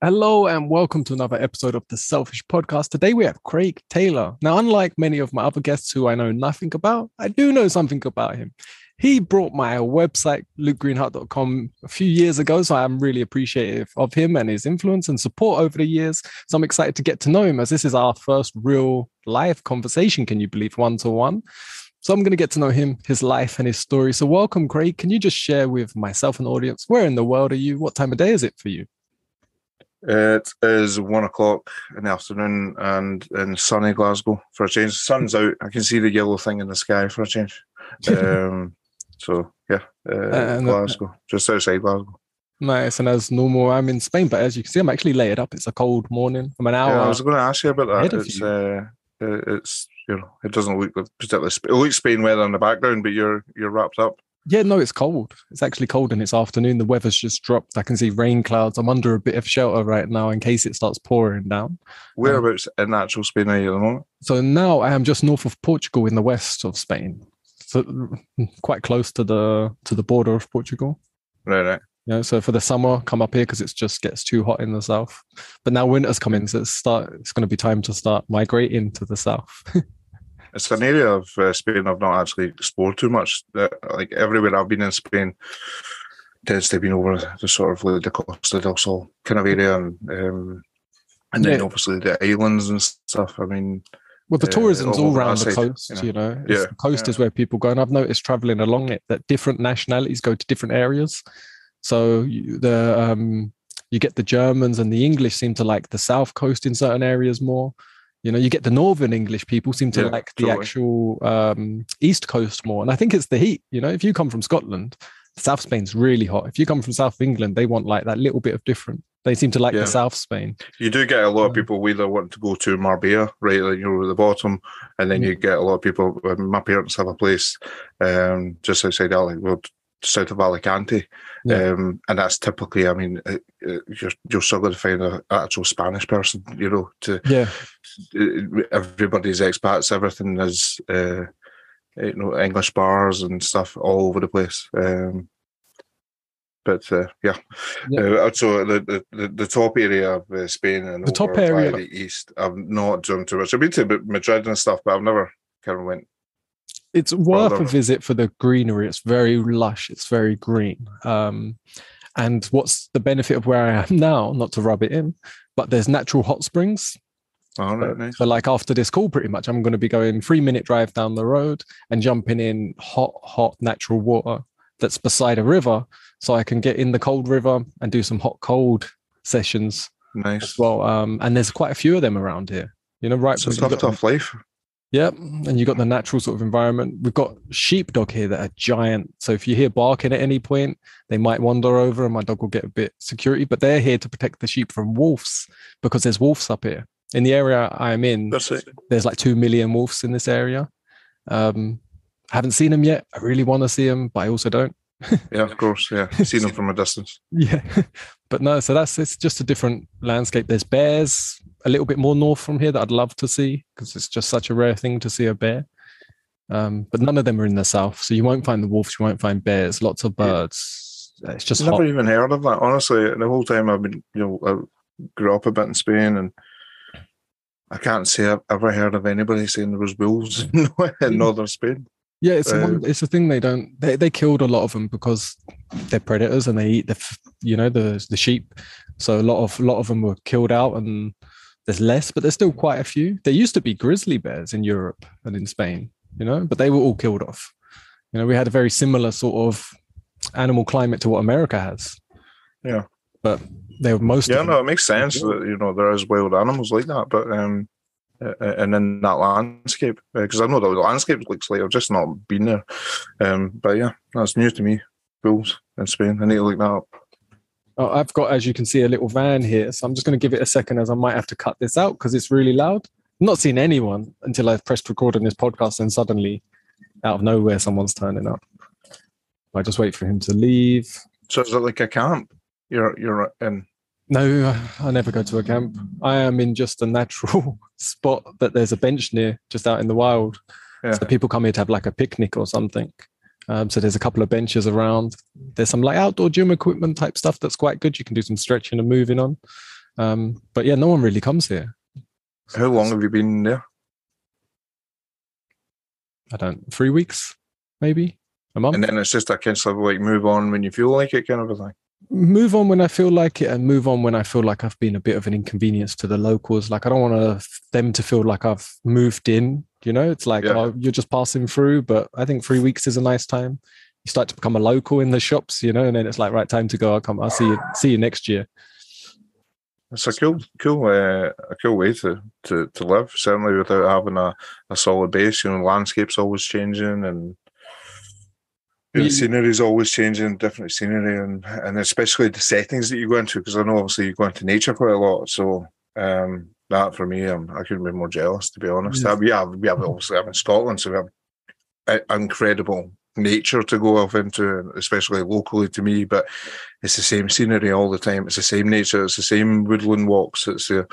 Hello and welcome to another episode of the Selfish Podcast. Today we have Craig Taylor. Now, unlike many of my other guests who I know nothing about, I do know something about him. He brought my website, lukegreenhut.com, a few years ago, so I'm really appreciative of him and his influence and support over the years. So I'm excited to get to know him as this is our first real live conversation, can you believe, one-to-one. So I'm going to get to know him, his life and his story. So welcome, Craig. Can you just share with myself and the audience, where in the world are you? What time of day is it for you? It is 1 o'clock in the afternoon and in sunny Glasgow for a change. The sun's out. I can see the yellow thing in the sky for a change. Glasgow, just outside Glasgow. Nice. And as normal, I'm in Spain, but as you can see, I'm actually layered up. It's a cold morning. I'm an hour. Yeah, I was going to ask you about that. It's it doesn't look particularly. It looks Spain weather in the background, but you're wrapped up. Yeah, no, it's cold. It's actually cold and it's afternoon. The weather's just dropped. I can see rain clouds. I'm under a bit of shelter right now in case it starts pouring down. Whereabouts in actual Spain are you at the moment? So now I am just north of Portugal in the west of Spain. So quite close to the border of Portugal. Right. Yeah, so for the summer, come up here because it just gets too hot in the south. But now winter's coming, so it's going to be time to start migrating to the south. It's an area of Spain I've not actually explored too much. Like everywhere I've been in Spain tends to have been over the sort of like the Costa del Sol kind of area, and then obviously the islands and stuff. I mean, well, the tourism's all around the coast. The coast is where people go, and I've noticed traveling along it that different nationalities go to different areas. So you get the Germans and the English seem to like the south coast in certain areas more. You get the northern English people seem to like the actual east coast more. And I think it's the heat. If you come from Scotland, South Spain's really hot. If you come from South England, they want like that little bit of different. They seem to like the South Spain. You do get a lot of people either want to go to Marbella, right, like at the bottom, and then you get a lot of people. My parents have a place just outside south of Alicante, and that's typically, I mean, you're struggling to find an actual Spanish person, everybody's expats, everything is, English bars and stuff all over the place. So the top area of Spain and the top area, the east, I've not done too much. I've been to Madrid and stuff, but I've never kind of went. It's worth a visit for the greenery. It's very lush. It's very green. And what's the benefit of where I am now? Not to rub it in, but there's natural hot springs. Oh, right, nice. So like after this call, pretty much, I'm going to be going 3-minute drive down the road and jumping in hot natural water that's beside a river. So I can get in the cold river and do some hot cold sessions. Nice. As well. And there's quite a few of them around here. Right. So it's tough life. Yep. And you got the natural sort of environment. We've got sheepdog here that are giant. So if you hear barking at any point, they might wander over and my dog will get a bit security, but they're here to protect the sheep from wolves because there's wolves up here. In the area I'm in, there's like 2 million wolves in this area. Haven't seen them yet. I really want to see them, but I also don't. Yeah, of course. Yeah. Seen them from a distance. Yeah. But no, so it's just a different landscape. There's bears a little bit more north from here that I'd love to see because it's just such a rare thing to see a bear. But none of them are in the south. So you won't find the wolves, you won't find bears, lots of birds. It's just never even heard of that. Honestly, the whole time I've been, I grew up a bit in Spain and I can't say I've ever heard of anybody saying there was wolves in northern Spain. Yeah, it's a thing they killed a lot of them because they're predators and they eat the sheep. So a lot of them were killed out and there's less, but there's still quite a few. There used to be grizzly bears in Europe and in Spain, but they were all killed off. We had a very similar sort of animal climate to what America has. Yeah. But they were most. Yeah, no, it makes sense that, there is wild animals like that, but and in that landscape, because I know the landscape looks like I've just not been there. But yeah, that's new to me. Bulls in Spain. I need to look that up. I've got, as you can see, a little van here, so I'm just going to give it a second as I might have to cut this out because it's really loud. I'm not seeing anyone until I've pressed record on this podcast, and suddenly, out of nowhere, someone's turning up. I just wait for him to leave. So is it like a camp? You're in? No, I never go to a camp. I am in just a natural spot that there's a bench near, just out in the wild. Yeah. So people come here to have like a picnic or something. So there's a couple of benches around. There's some like outdoor gym equipment type stuff that's quite good. You can do some stretching and moving on. But yeah, no one really comes here. How long have you been there? I don't, 3 weeks, maybe a month. And then it's just a kind of like move on when you feel like it, kind of a thing. Move on when I feel like it, and move on when I feel like I've been a bit of an inconvenience to the locals. Like I don't want them to feel like I've moved in. You know, it's like, oh, you're just passing through. But I think 3 weeks is a nice time. You start to become a local in the shops, you know, and then it's like, right, time to go. I'll see you next year. It's a cool way to live. Certainly without having a solid base. You know, the landscape's always changing, and the scenery's always changing, different scenery, and especially the settings that you go into. Because I know obviously you go into nature quite a lot, so that for me, I couldn't be more jealous, to be honest. Yes. We have obviously in Scotland, so we have incredible nature to go off into, especially locally to me. But it's the same scenery all the time. It's the same nature. It's the same woodland walks. It's so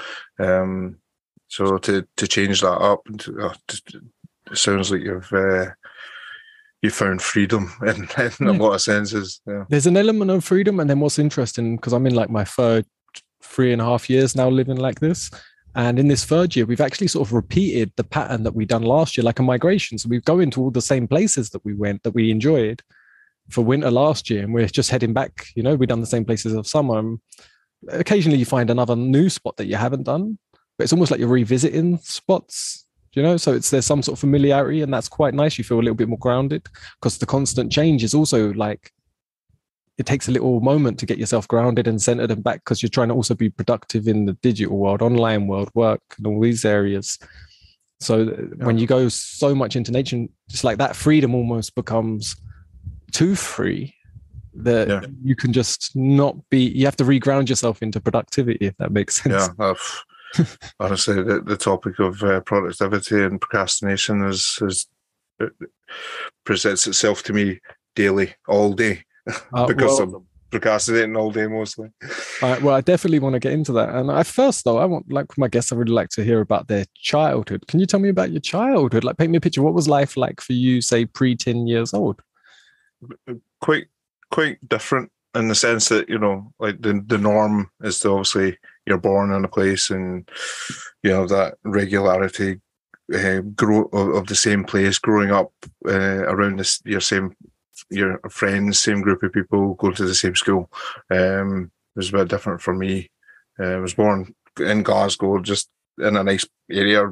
to change that up, it sounds like you found freedom in a lot of senses. Yeah. There's an element of freedom, and then what's interesting, because I'm in like my third 3.5 years now living like this. And in this third year, we've actually sort of repeated the pattern that we done last year, like a migration. So we go into all the same places that we went, that we enjoyed for winter last year. And we're just heading back, you know, we've done the same places of summer. And occasionally you find another new spot that you haven't done, but it's almost like you're revisiting spots, you know? So there's some sort of familiarity, and that's quite nice. You feel a little bit more grounded, because the constant change is also like, it takes a little moment to get yourself grounded and centered and back, because you're trying to also be productive in the digital world, online world, work, and all these areas. So when you go so much into nature, it's like that freedom almost becomes too free that you can just not be, you have to reground yourself into productivity, if that makes sense. Yeah, honestly, the topic of productivity and procrastination it presents itself to me daily, all day. Because I'm procrastinating all day mostly. Well, I definitely want to get into that. And first though, I want, like my guests, I really like to hear about their childhood. Can you tell me about your childhood? Like, paint me a picture. What was life like for you, say, pre-10 years old? Quite different in the sense that, you know, like the norm is to obviously you're born in a place and you have that regularity of the same place, growing up around your friends, same group of people, going to the same school. It was a bit different for me. I was born in Glasgow, just in a nice area.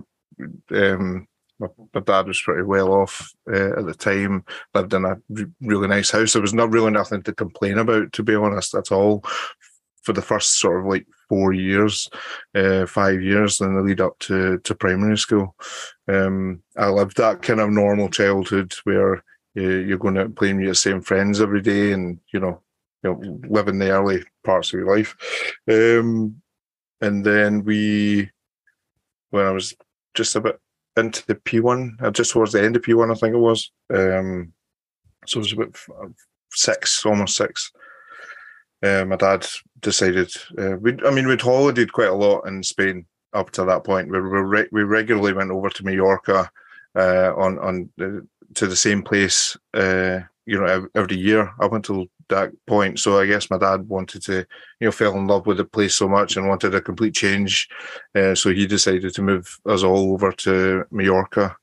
My dad was pretty well off at the time, lived in a really nice house. There was not really nothing to complain about, to be honest, at all, for the first sort of like 4 years, 5 years, then the lead up to primary school. I lived that kind of normal childhood where you're going out playing with your same friends every day, and you know living the early parts of your life. And then when I was just a bit into the P1, just towards the end of P1, I think it was. So it was about 6, almost 6. My dad decided we'd holidayed quite a lot in Spain up to that point. We regularly went over to Mallorca to the same place, every year up until that point. So I guess my dad wanted to, fell in love with the place so much and wanted a complete change. So he decided to move us all over to Mallorca.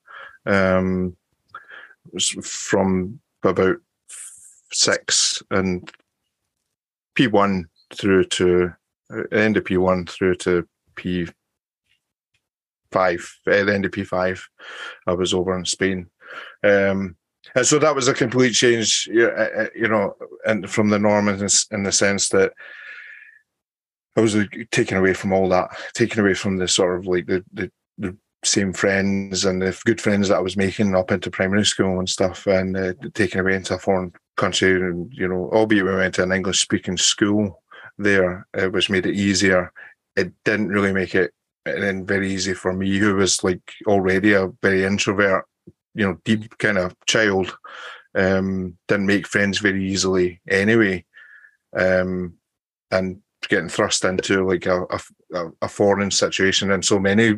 From about 6 and P1 through to end of P1 through to P5. At the end of P5, I was over in Spain. And so that was a complete change, and from the norm in the sense that I was taken away from all that, taken away from the sort of like the same friends and the good friends that I was making up into primary school and stuff, and taken away into a foreign country, and albeit we went to an English-speaking school there, which made it easier. It didn't really make it very easy for me, who was like already a very introvert, deep kind of child. Didn't make friends very easily anyway, and getting thrust into like a foreign situation in so many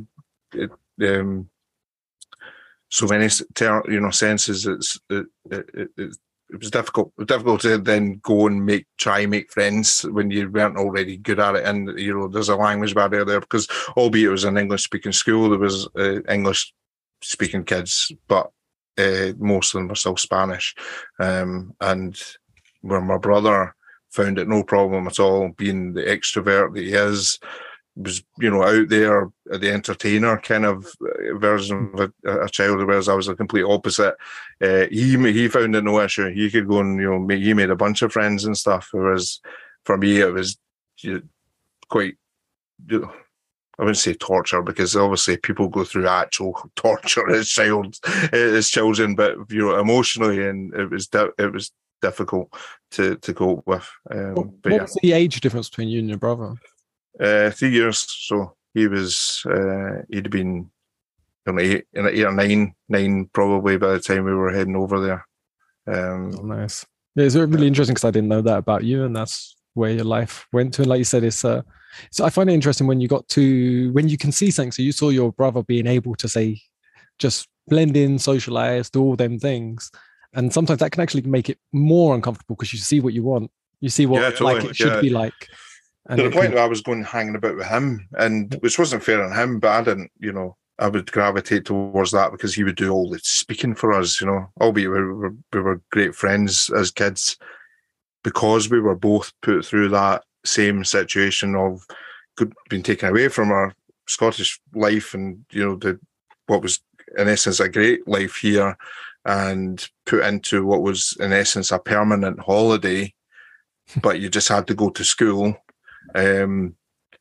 senses, was difficult. It was difficult to then go and try and make friends when you weren't already good at it. And there's a language barrier there because, albeit it was an English speaking school, there was English speaking kids, but most of them were still Spanish. And where my brother found it no problem at all, being the extrovert that he is, was out there, the entertainer kind of version of a child, whereas I was a complete opposite. He found it no issue. He could go and he made a bunch of friends and stuff. Whereas for me, it was quite. I wouldn't say torture, because obviously people go through actual torture as children, but emotionally, and it was difficult to cope with. What was the age difference between you and your brother? 3 years. So he was he'd been 8 or 9 probably by the time we were heading over there. Nice. Yeah, it's really interesting because I didn't know that about you, and that's where your life went to. And like you said, it's so I find it interesting when you can see something. So you saw your brother being able to say, just blend in, socialize, do all them things, and sometimes that can actually make it more uncomfortable because you see what you want, you see what it should be like. And to the point where I was going hanging about with him, and which wasn't fair on him, but I didn't, I would gravitate towards that because he would do all the speaking for us, albeit we were great friends as kids, because we were both put through that same situation of being taken away from our Scottish life and, what was in essence a great life here, and put into what was in essence a permanent holiday, but you just had to go to school. It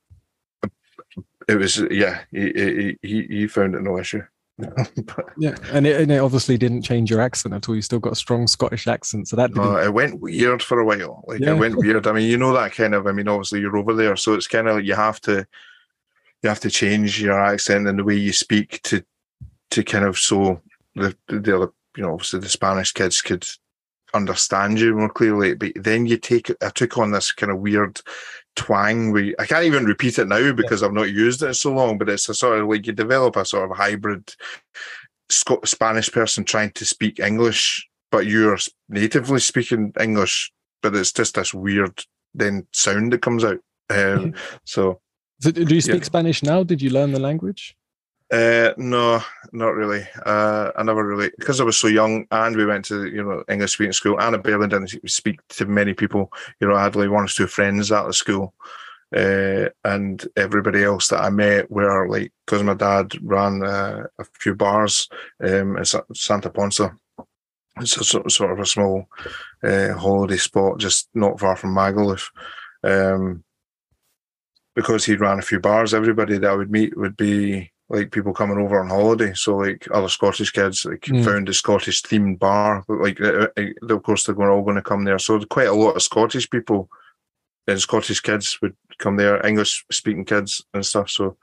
was he found it no issue. and it obviously didn't change your accent at all. You still got a strong Scottish accent, so that didn't... it went weird for a while. It went weird. I mean, that kind of, obviously you're over there, so it's kind of like you have to change your accent and the way you speak to kind of, so the other, obviously the Spanish kids could understand you more clearly. But then I took on this kind of weird twang where I can't even repeat it now because I've not used it so long, but it's a sort of like you develop a sort of hybrid Spanish person trying to speak English, but you're natively speaking English, but it's just this weird then sound that comes out. So do you speak Spanish now? Did you learn the language? No, not really. I never really, because I was so young and we went to, English speaking school, and I barely didn't speak to many people. I had like 1 or 2 friends at the school. And everybody else that I met were like, because my dad ran a few bars in Santa Ponsa. It's a sort of a small holiday spot just not far from Magaluf. Because he ran a few bars, everybody that I would meet would be like people coming over on holiday. So like other Scottish kids found a Scottish themed bar. Like of course they're all going to come there. So quite a lot of Scottish people and Scottish kids would come there, English speaking kids and stuff. So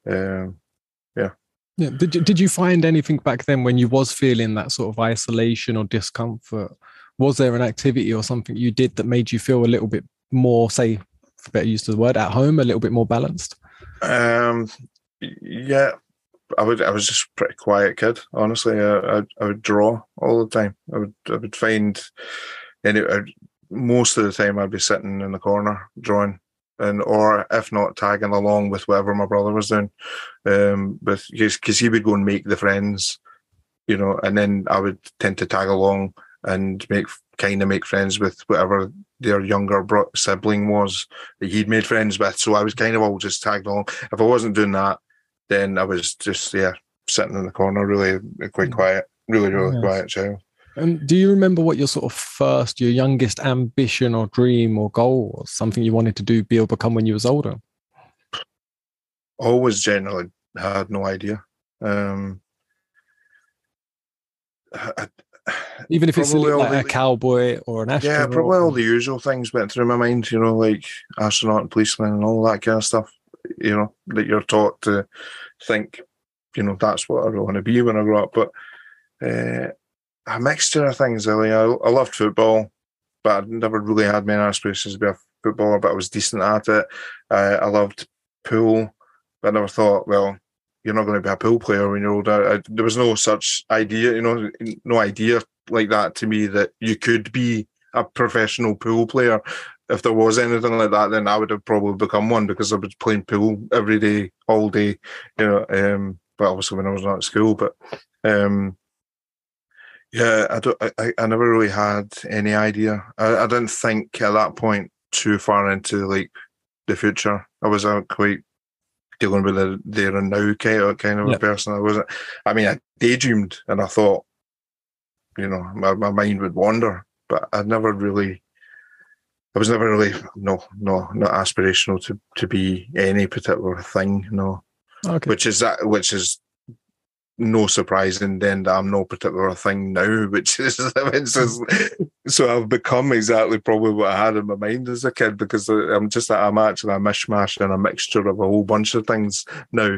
Did you find anything back then when you was feeling that sort of isolation or discomfort? Was there an activity or something you did that made you feel a little bit more, say, for better use of the word, at home, a little bit more balanced? Yeah, I was just a pretty quiet kid, honestly. I would draw all the time. I would find, most of the time I'd be sitting in the corner drawing, or if not, tagging along with whatever my brother was doing. Because he would go and make the friends, and then I would tend to tag along and make friends with whatever their younger sibling was that he'd made friends with. So I was kind of all just tagged along. If I wasn't doing that, then I was just sitting in the corner, really quite quiet, really quiet child. And do you remember what your sort of your youngest ambition or dream or goal was? Something you wanted to do, be or become when you was older? Always generally had no idea. Even if it's like a cowboy or an astronaut? Yeah, probably all the usual things went through my mind, like astronaut and policeman and all that kind of stuff, that you're taught to think, that's what I want to be when I grow up. But a mixture of things, really. I loved football, but I never really had many aspirations to be a footballer, but I was decent at it. I loved pool, but I never thought, well, you're not going to be a pool player when you're older. There was no such idea, no idea like that to me that you could be a professional pool player. If there was anything like that, then I would have probably become one, because I was playing pool every day, all day, but obviously when I was not at school. But I never really had any idea. I didn't think at that point too far into like the future. I was quite dealing with the there and now kind of a person. I daydreamed, and I thought, my mind would wander, but I was never really not aspirational to be any particular thing. No. Okay. Which is no surprising then that I'm no particular thing now, so I've become exactly probably what I had in my mind as a kid, because I'm actually a mishmash and a mixture of a whole bunch of things now.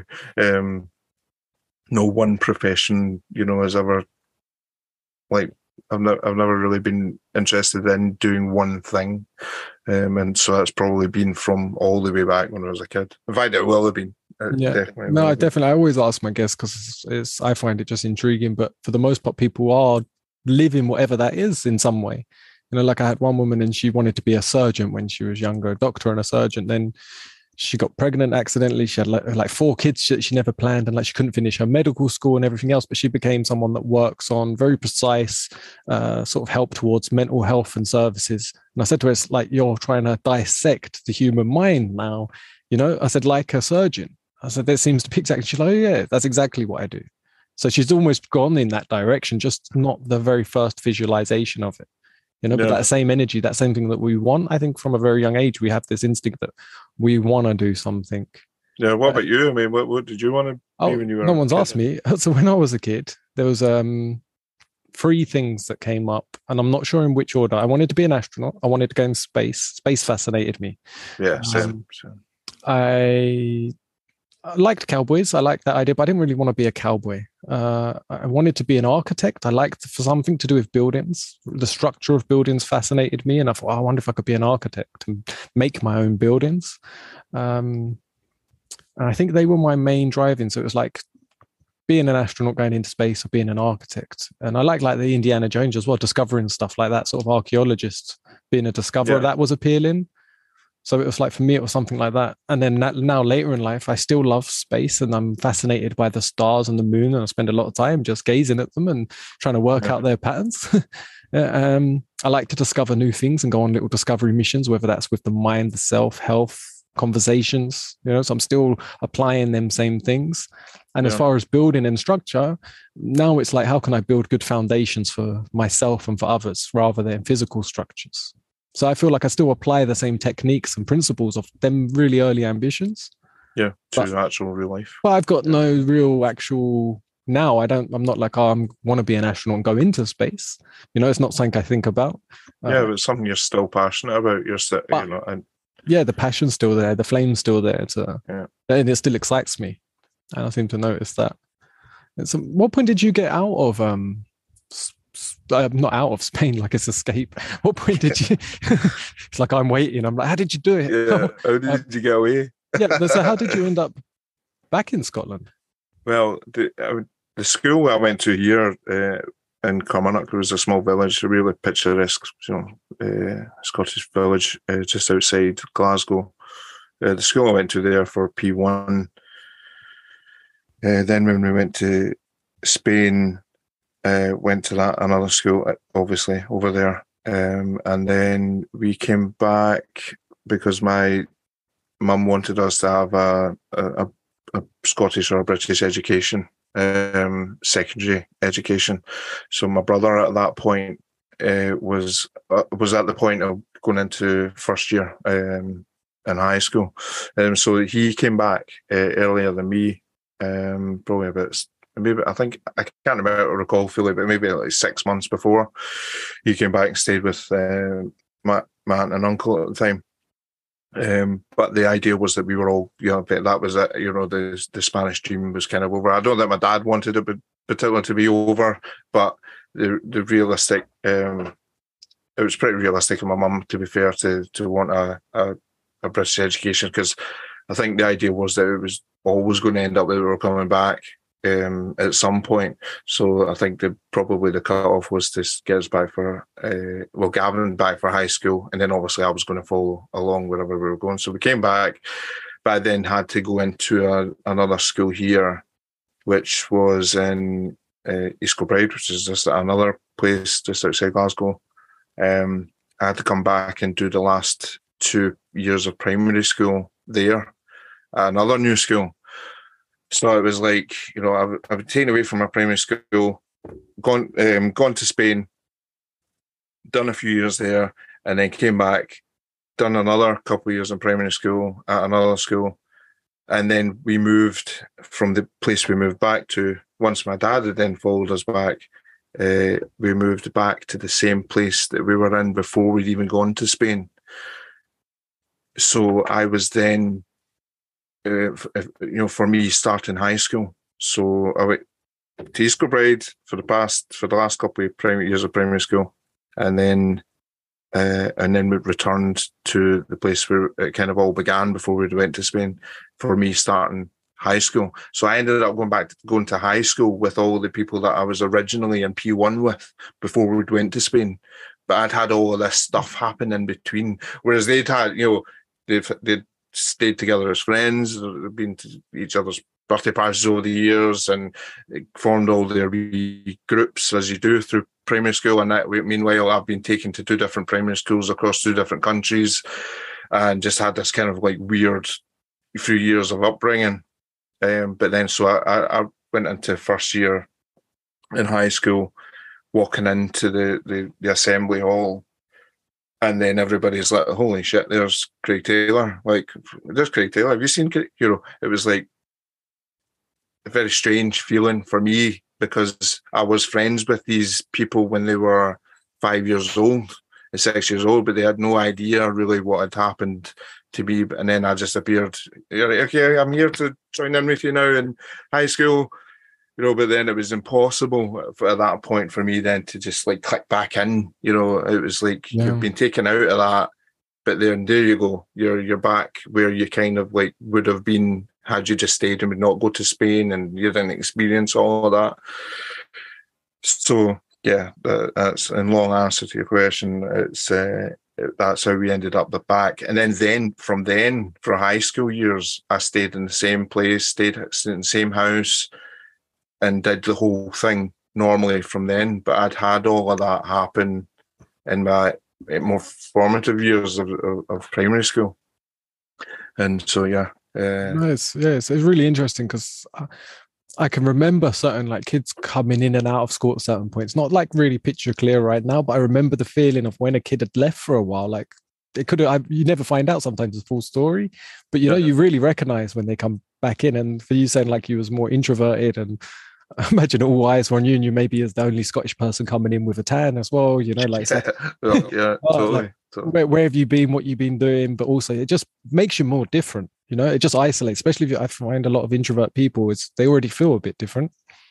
No one profession, has ever, like, I've never really been interested in doing one thing, and so that's probably been from all the way back when I was a kid. In fact, it will have been. Definitely. I always ask my guests because I find it just intriguing. But for the most part, people are living whatever that is in some way. Like I had one woman, and she wanted to be a surgeon when she was younger, a doctor and a surgeon. Then she got pregnant accidentally. She had like 4 kids that she never planned, and she couldn't finish her medical school and everything else. But she became someone that works on very precise sort of help towards mental health and services. And I said to her, it's like you're trying to dissect the human mind now. I said, like a surgeon. I said, that seems to be exactly. She's like, oh, yeah, that's exactly what I do. So she's almost gone in that direction, just not the very first visualization of it. But that same energy, that same thing that we want, I think from a very young age, we have this instinct that we want to do something. Yeah. What about you? I mean, what did you want to be when you were? No one's asked me. So when I was a kid, there was 3 things that came up, and I'm not sure in which order. I wanted to be an astronaut. I wanted to go in space. Space fascinated me. Yeah, same. I liked cowboys. I liked that idea, but I didn't really want to be a cowboy. I wanted to be an architect. I liked for something to do with buildings. The structure of buildings fascinated me, and I thought, I wonder if I could be an architect and make my own buildings. And I think they were my main driving. So it was like being an astronaut, going into space, or being an architect. And I like the Indiana Jones as well, discovering stuff like that, sort of archaeologist, being a discoverer. That was appealing. So it was like, for me, it was something like that. And then now later in life, I still love space, and I'm fascinated by the stars and the moon. And I spend a lot of time just gazing at them and trying to work out their patterns. I like to discover new things and go on little discovery missions, whether that's with the mind, the self, health, conversations, so I'm still applying them same things. And as far as building and structure, now it's like, how can I build good foundations for myself and for others rather than physical structures? So I feel like I still apply the same techniques and principles of them really early ambitions. Yeah, to actual real life. But I've got no real actual now. I'm not like, I want to be an astronaut and go into space. It's not something I think about. But it's something you're still passionate about. The passion's still there. The flame's still there. And it still excites me. And I seem to notice that. So what point did you get out of not out of Spain, like it's escape? What point did you it's like, I'm waiting, I'm like, how did you do it? How did you get away? So how did you end up back in Scotland? Well, the school I went to here in Kilmarnock was a small village, a really picturesque Scottish village just outside Glasgow. The school I went to there for P1, then when we went to Spain, went to another school, obviously, over there. And then we came back because my mum wanted us to have a Scottish or a British education, secondary education. So my brother at that point was at the point of going into first year in high school. So he came back earlier than me, probably about... Maybe I can't recall fully, but maybe like 6 months before he came back and stayed with my aunt and uncle at the time. But the idea was that we were all, that was it. The Spanish dream was kind of over. I don't think my dad wanted it particularly to be over, but the realistic, it was pretty realistic of my mum, to be fair, to want a British education, because I think the idea was that it was always going to end up that we were coming back at some point. So I think probably the cut-off was to get us back for, Gavin back for high school. And then obviously I was going to follow along wherever we were going. So we came back, but I then had to go into another school here, which was in East Kilbride, which is just another place just outside Glasgow. I had to come back and do the last 2 years of primary school there at another new school. So it was like, I've been taken away from my primary school, gone to Spain, done a few years there, and then came back, done another couple of years in primary school at another school. And then we moved from the place we moved back to. Once my dad had then followed us back, we moved back to the same place that we were in before we'd even gone to Spain. So I was then, for me, starting high school. So I went to East Kilbride for the last couple of years of primary school, and then we returned to the place where it kind of all began before we went to Spain. For me, starting high school. So I ended up going to high school with all the people that I was originally in P1 with before we went to Spain. But I'd had all of this stuff happen in between, whereas they'd had, they'd stayed together as friends, they'd been to each other's birthday parties over the years, and formed all their wee groups as you do through primary school. And meanwhile, I've been taken to 2 different primary schools across 2 different countries, and just had this kind of like weird few years of upbringing. But then, so I went into first year in high school, walking into the assembly hall, and then everybody's like, "Holy shit, there's Craig Taylor!" Like, there's Craig Taylor. Have you seen Craig? It was like a very strange feeling for me, because I was friends with these people when they were 5 years old and 6 years old, but they had no idea really what had happened to me. And then I just appeared, okay, I'm here to join in with you now in high school, but then it was impossible at that point for me then to just like click back in. It was like, you've been taken out of that, but then there you go, you're back where you kind of like would have been had you just stayed and would not go to Spain, and you didn't experience all of that. So yeah, that's in long answer to your question. It's that's how we ended up back. And then from then for high school years, I stayed in the same place, stayed in the same house, and did the whole thing normally from then. But I'd had all of that happen in my more formative years of primary school. And so, yeah. Nice. Yeah, it's really interesting, because I can remember certain like kids coming in and out of school at certain points. Not like really picture clear right now, but I remember the feeling of when a kid had left for a while. Like it could have, you never find out sometimes the full story, but you really recognize when they come back in. And for you saying like you was more introverted, and I imagine all eyes were on you, and you maybe as the only Scottish person coming in with a tan as well, like totally. Where have you been, what you've been doing, but also it just makes you more different. It just isolates, especially if I find a lot of introvert people, they already feel a bit different,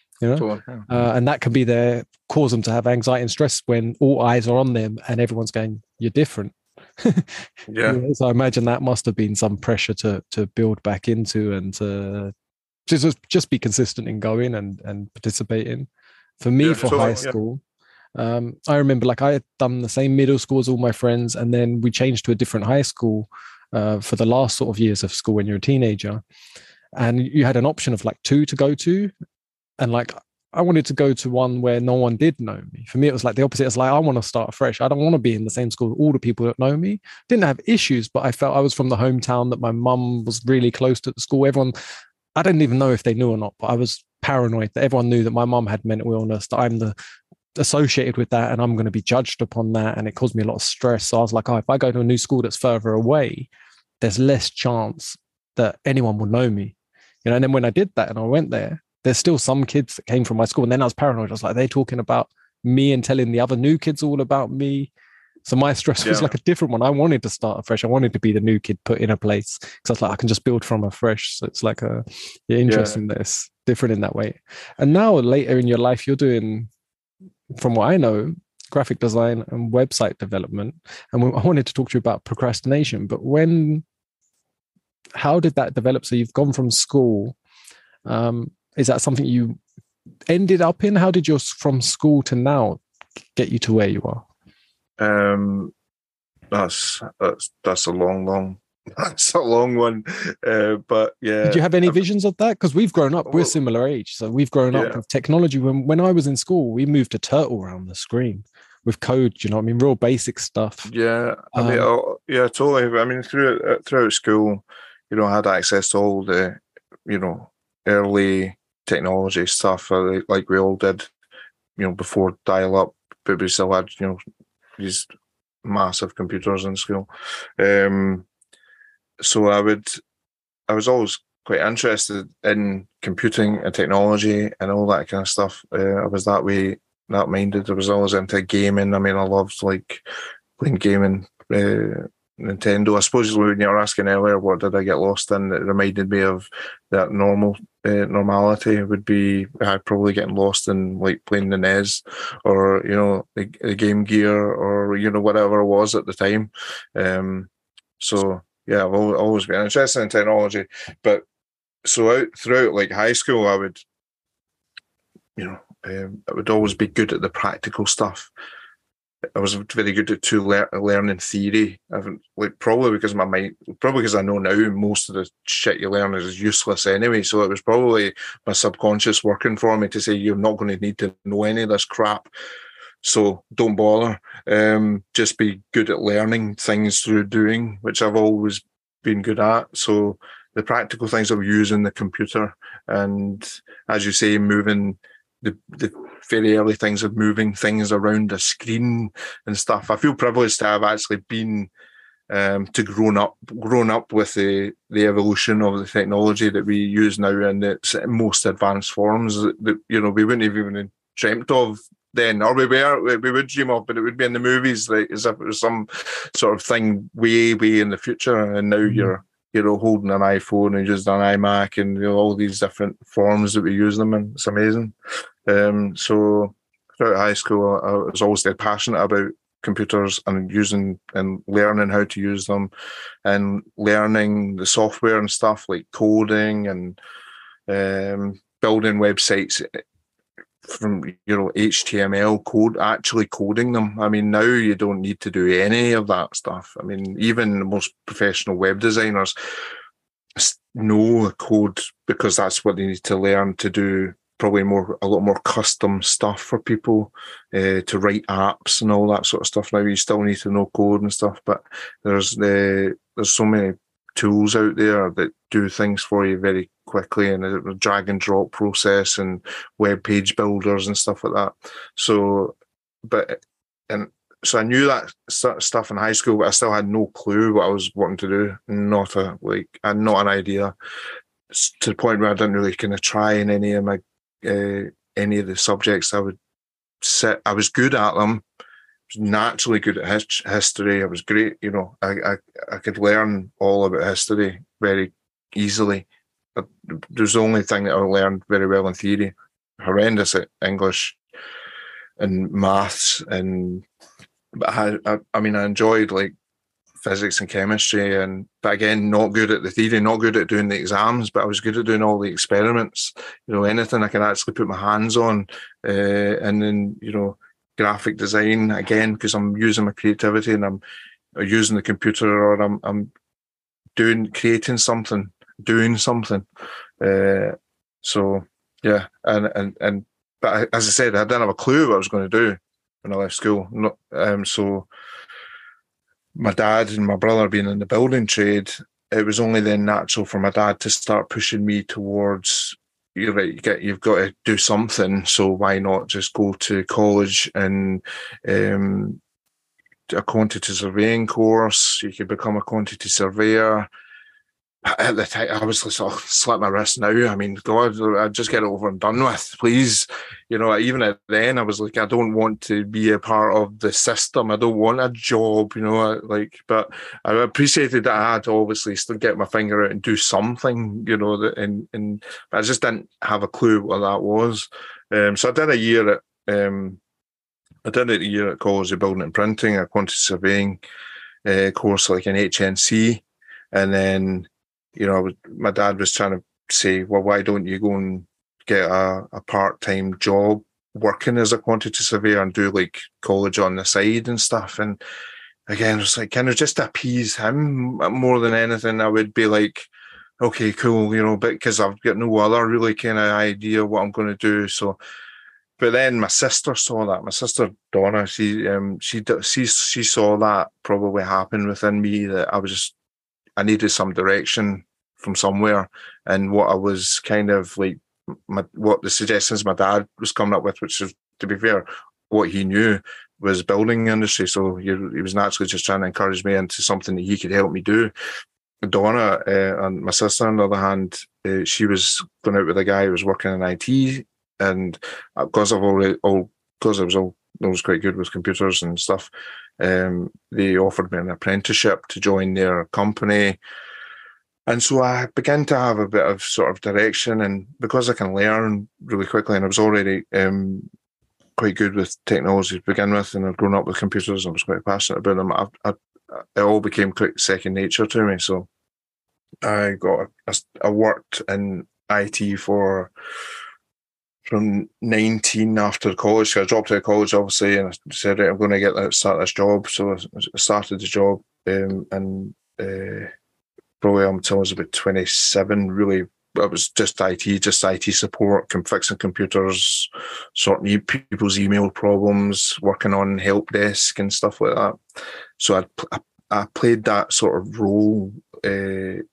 and that can be cause them to have anxiety and stress when all eyes are on them and everyone's going, you're different. Yeah. So I imagine that must have been some pressure to build back into, and to just be consistent in going and participating. For me, high school, I remember like I had done the same middle school as all my friends, and then we changed to a different high school for the last sort of years of school when you're a teenager, and you had an option of like 2 to go to, and like I wanted to go to one where no one did know me. For me, it was like the opposite. It's like, I want to start fresh. I don't want to be in the same school with all the people that know me. Didn't have issues, but I felt I was from the hometown, that my mum was really close to the school. Everyone, I didn't even know if they knew or not, but I was paranoid that everyone knew that my mum had mental illness, that I'm associated with that, and I'm going to be judged upon that, and it caused me a lot of stress. So I was like, if I go to a new school that's further away, there's less chance that anyone will know me, and then when I did that and I went there, there's still some kids that came from my school, and then I was paranoid. I was like, they're talking about me and telling the other new kids all about me. So my stress was like a different one. I wanted to start afresh. I wanted to be the new kid put in a place, because I was like, I can just build from afresh. So it's like interesting that it's different in that way. And now later in your life, you're doing, from what I know, graphic design and website development. And I wanted to talk to you about procrastination, but when how did that develop? So you've gone from school. Is that something you ended up in? How did your from school to now get you to where you are? That's a long that's a long one. But yeah. Did you have any visions of that? Because we've grown up, we're similar age. So we've grown up with technology. When I was in school, we moved to Turtle around the screen with code, you know what I mean? Real basic stuff. Yeah. I mean, totally. I mean, throughout school, you know, I had access to all the, you know, early technology stuff like we all did, you know, before dial-up, but we still had, you know, these massive computers in school. So I was always quite interested in computing and technology and all that kind of stuff. I was that way, that minded. I was always into gaming. I mean, I loved like playing gaming, Nintendo. I suppose when you were asking earlier, what did I get lost in? It reminded me of that normality would be probably getting lost in like playing the NES or, you know, the Game Gear or, you know, whatever it was at the time. So yeah, I've always been interested in technology, but so throughout like high school, I would, you know, I would always be good at the practical stuff. I was very good at learning theory. Probably because my mind, probably because I know now most of the shit you learn is useless anyway. So it was probably my subconscious working for me to say you're not going to need to know any of this crap. So don't bother. Just be good at learning things through doing, which I've always been good at. So the practical things of using the computer and, as you say, moving the very early things of moving things around the screen and stuff. I feel privileged to have actually been to grown up with the evolution of the technology that we use now in its most advanced forms that you know we wouldn't have even dreamt of then, or we would dream of, but it would be in the movies, like as if it was some sort of thing way in the future. And now you're holding an iPhone and using an iMac and, you know, all these different forms that we use them in. It's amazing. So throughout high school, I was always dead passionate about computers and using and learning how to use them and learning the software and stuff like coding and building websites from, you know, HTML code, actually coding them. I mean, now you don't need to do any of that stuff. I mean, even the most professional web designers know code because that's what they need to learn to do. Probably a lot more custom stuff for people to write apps and all that sort of stuff. Now you still need to know code and stuff, but there's so many tools out there that do things for you very quickly, and a drag and drop process and web page builders and stuff like that. So I knew that stuff in high school, but I still had no clue what I was wanting to do. Not an idea, to the point where I didn't really kind of try in any of the subjects. I was good at them. I was naturally good at history. I was great, you know. I could learn all about history very easily. There's the only thing that I learned very well in theory. Horrendous at English and maths, but I mean I enjoyed like physics and chemistry, but again, not good at the theory, not good at doing the exams, but I was good at doing all the experiments. You know, anything I can actually put my hands on, and then, you know, graphic design again, because I'm using my creativity and I'm using the computer, or I'm creating something, doing something. So yeah, and but as I said, I didn't have a clue what I was going to do when I left school. So my dad and my brother being in the building trade, it was only then natural for my dad to start pushing me towards, you're right, you've got to do something, so why not just go to college and a quantity surveying course? You could become a quantity surveyor. At the time, I was like, slap my wrist now. I mean, God, I'd just get it over and done with, please. You know, even at then, I was like, I don't want to be a part of the system. I don't want a job, you know, but I appreciated that I had to obviously still get my finger out and do something, you know, but I just didn't have a clue what that was. So I did a year at College of Building and Printing, a quantity surveying course like an HNC, and then my dad was trying to say, well, why don't you go and get a part-time job working as a quantity surveyor and do like college on the side and stuff. And again, it's like kind of just appease him more than anything. I would be like, okay, cool, but because I've got no other really kind of idea what I'm going to do. So, but then my sister saw that. My sister Donna, she saw that probably happen within me, that I needed some direction from somewhere, and what I was kind of like, what the suggestions my dad was coming up with, which is, to be fair, what he knew was building industry. So he was naturally just trying to encourage me into something that he could help me do. Donna, and my sister, on the other hand, she was going out with a guy who was working in IT, and because I was always quite good with computers and stuff, they offered me an apprenticeship to join their company. And so I began to have a bit of sort of direction, and because I can learn really quickly, and I was already quite good with technology to begin with, and I'd grown up with computers and I was quite passionate about them, it all became quite second nature to me. So I worked in IT from 19 after college. So I dropped out of college, obviously, and I said, right, I'm going to start this job. So I started the job, and probably until I was about 27, really, it was just IT support, fixing computers, sorting people's email problems, working on help desk and stuff like that. So I played that sort of role, that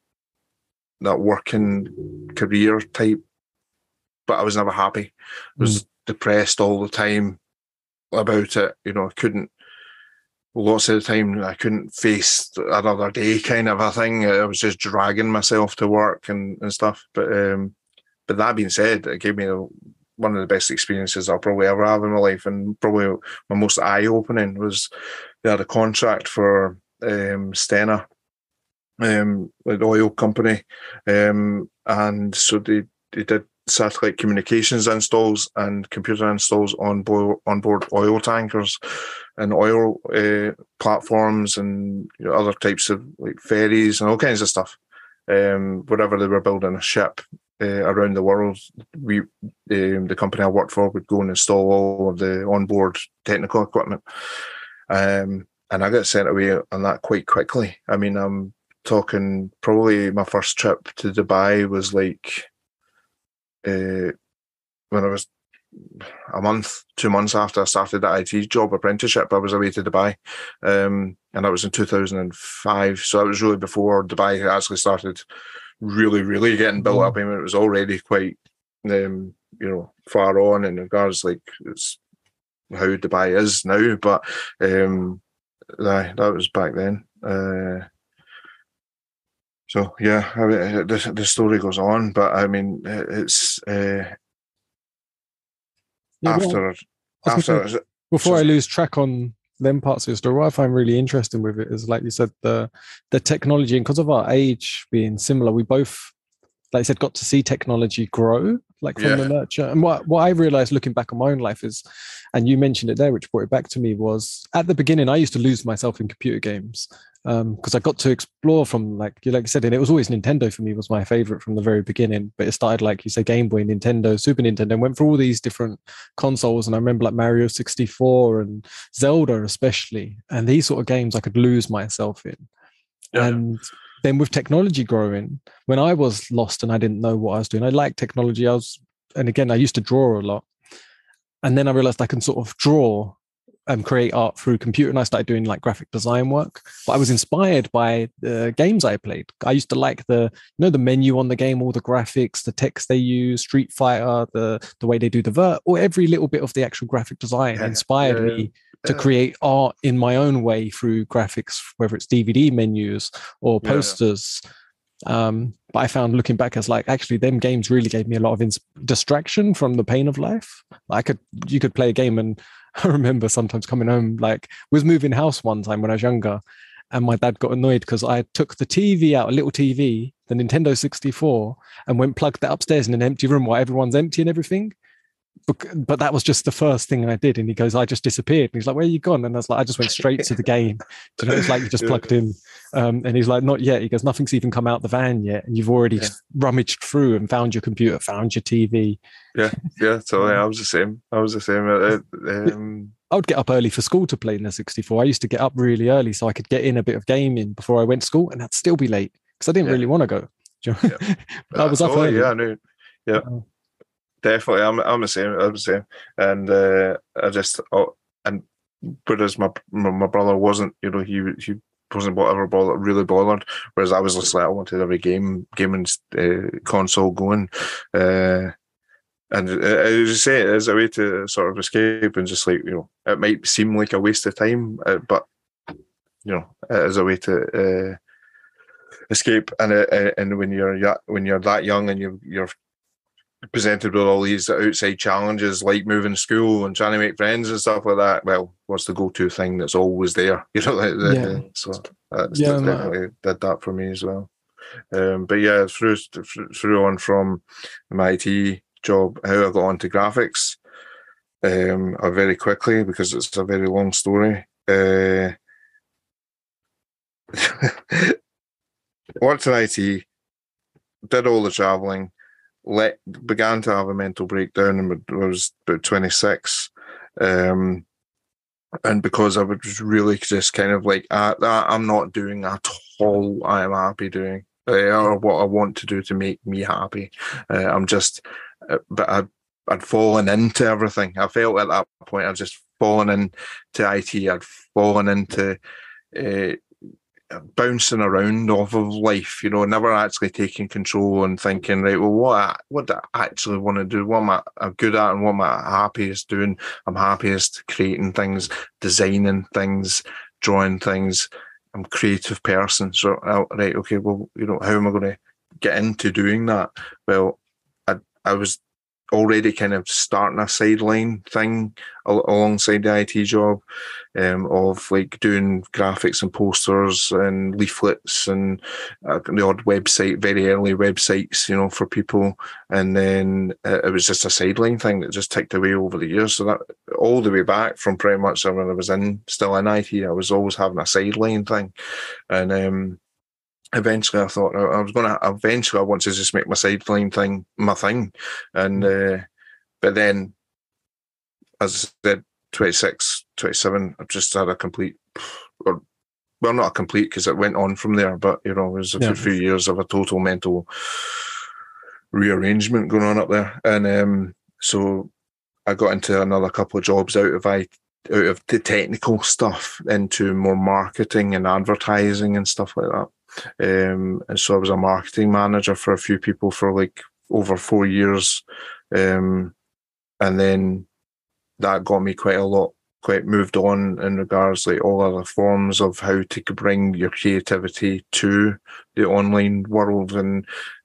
working career type, but I was never happy. I was depressed all the time about it. I couldn't. Lots of the time, I couldn't face another day, kind of a thing. I was just dragging myself to work and stuff. But that being said, it gave me one of the best experiences I'll probably ever have in my life, and probably my most eye-opening was they had a contract for Stena, the oil company, and so they did satellite communications installs and computer installs on board oil tankers and oil platforms, and other types of like ferries and all kinds of stuff. Wherever they were building a ship around the world, the company I worked for would go and install all of the onboard technical equipment. And I got sent away on that quite quickly. I mean, I'm talking probably my first trip to Dubai was like, when I was a month, 2 months after I started that IT job apprenticeship, I was away to Dubai, and that was in 2005. So that was really before Dubai actually started really, really getting built up. I mean, it was already quite, far on in regards, like, it's how Dubai is now, but that was back then. So yeah, I mean, the story goes on, but I mean, it's before I lose track on them parts of the story, what I find really interesting with it is, like you said, the technology, and because of our age being similar, we both, like I said, got to see technology grow, like from the nurture. And what I realized looking back on my own life is, and you mentioned it there, which brought it back to me, was at the beginning I used to lose myself in computer games, because I got to explore from, like you said, and it was always Nintendo for me was my favorite from the very beginning. But it started, like you say, Game Boy, Nintendo, Super Nintendo, and went through all these different consoles. And I remember like Mario 64 and Zelda especially, and these sort of games I could lose myself in. And then with technology growing, when I was lost and I didn't know what I was doing, I liked technology. And again, I used to draw a lot. And then I realized I can sort of draw and create art through computer, and I started doing like graphic design work. But I was inspired by the games I played. I used to like the menu on the game, all the graphics, the text they use, Street Fighter, the way they do the vert, or every little bit of the actual graphic design inspired me to create art in my own way through graphics, whether it's DVD menus or posters. But I found, looking back, as like, actually them games really gave me a lot of distraction from the pain of life. You could play a game, and I remember sometimes coming home, like, was moving house one time when I was younger, and my dad got annoyed because I took the TV out, a little TV, the Nintendo 64, and went plugged that upstairs in an empty room while everyone's empty and everything. but that was just the first thing I did. And he goes, I just disappeared. And he's like, where are you gone? And I was like, I just went straight to the game. Do you know, it's like you just plugged in. And he's like, not yet. He goes, nothing's even come out the van yet. And you've already rummaged through and found your computer, found your TV. Yeah. Totally. I was the same. I would get up early for school to play in the 64. I used to get up really early so I could get in a bit of gaming before I went to school, and I'd still be late because I didn't really want to go. I was up early. Yeah, I knew. Yeah. Definitely, I'm the same. And I just and whereas my brother wasn't, he wasn't really bothered. Whereas I was just like, I wanted every gaming console going, and as you say, it is a way to sort of escape and just like it might seem like a waste of time, but it is a way to escape. And when you're that young and you're presented with all these outside challenges like moving school and trying to make friends and stuff like that, well, what's the go-to thing that's always there? So that's definitely did that for me as well. But yeah, through on from my IT job, how I got onto graphics, very quickly, because it's a very long story. Worked in IT, did all the traveling, began to have a mental breakdown, and I was about 26, and because I was really just kind of like, I'm not doing at all I am happy doing, or what I want to do to make me happy. But I'd fallen into everything. I felt at that point I'd just fallen into IT. I'd fallen into bouncing around off of life, never actually taking control and thinking, right, well, what do I actually want to do? What am I good at, and what am I happiest doing? I'm happiest creating things, designing things, drawing things. I'm a creative person. So, right, okay, well, how am I going to get into doing that? Well, I was already kind of starting a sideline thing alongside the IT job, of like doing graphics and posters and leaflets and the odd website, very early websites, for people. And then it was just a sideline thing that just ticked away over the years. So that all the way back from pretty much when I was still in IT, I was always having a sideline thing. And eventually I thought I want to just make my sideline thing my thing. And but then, as I said, 26, 27, I've just had a complete, well, not a complete, because it went on from there, but it was a few years of a total mental rearrangement going on up there. And so I got into another couple of jobs out of the technical stuff into more marketing and advertising and stuff like that. And so I was a marketing manager for a few people for like over 4 years, and then that got me quite moved on in regards like all other forms of how to bring your creativity to the online world. And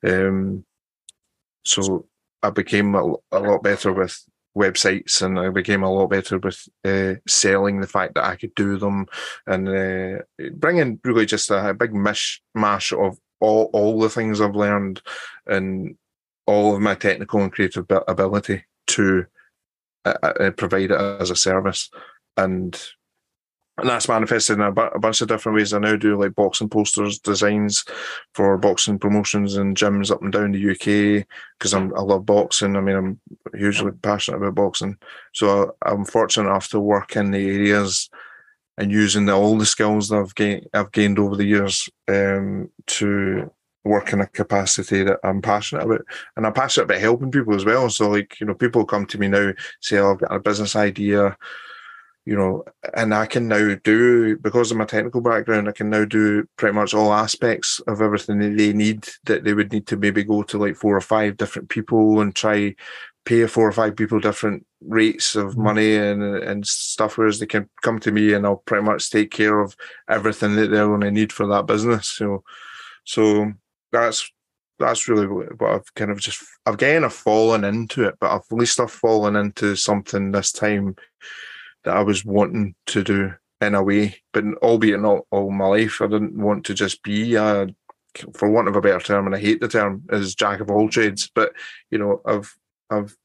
so I became a lot better with websites, and I became a lot better with selling the fact that I could do them, and bringing really just a big mishmash of all the things I've learned and all of my technical and creative ability to provide it as a service. And that's manifested in a bunch of different ways. I now do like boxing posters, designs for boxing promotions and gyms up and down the UK, because I love boxing. I mean, I'm hugely passionate about boxing. So I'm fortunate enough to work in the areas and using all the skills that I've gained over the years to work in a capacity that I'm passionate about. And I'm passionate about helping people as well. So like, people come to me now, say, I've got a business idea, and I can now do, because of my technical background, I can now do pretty much all aspects of everything that they would need to maybe go to like 4 or 5 different people and try pay 4 or 5 people different rates of money and stuff, whereas they can come to me and I'll pretty much take care of everything that they're going to need for that business. So that's really what I've kind of I've kind of fallen into it, but at least I've fallen into something this time that I was wanting to do in a way, but albeit not all my life. I didn't want to just be for want of a better term, and I hate the term, is jack of all trades. But I've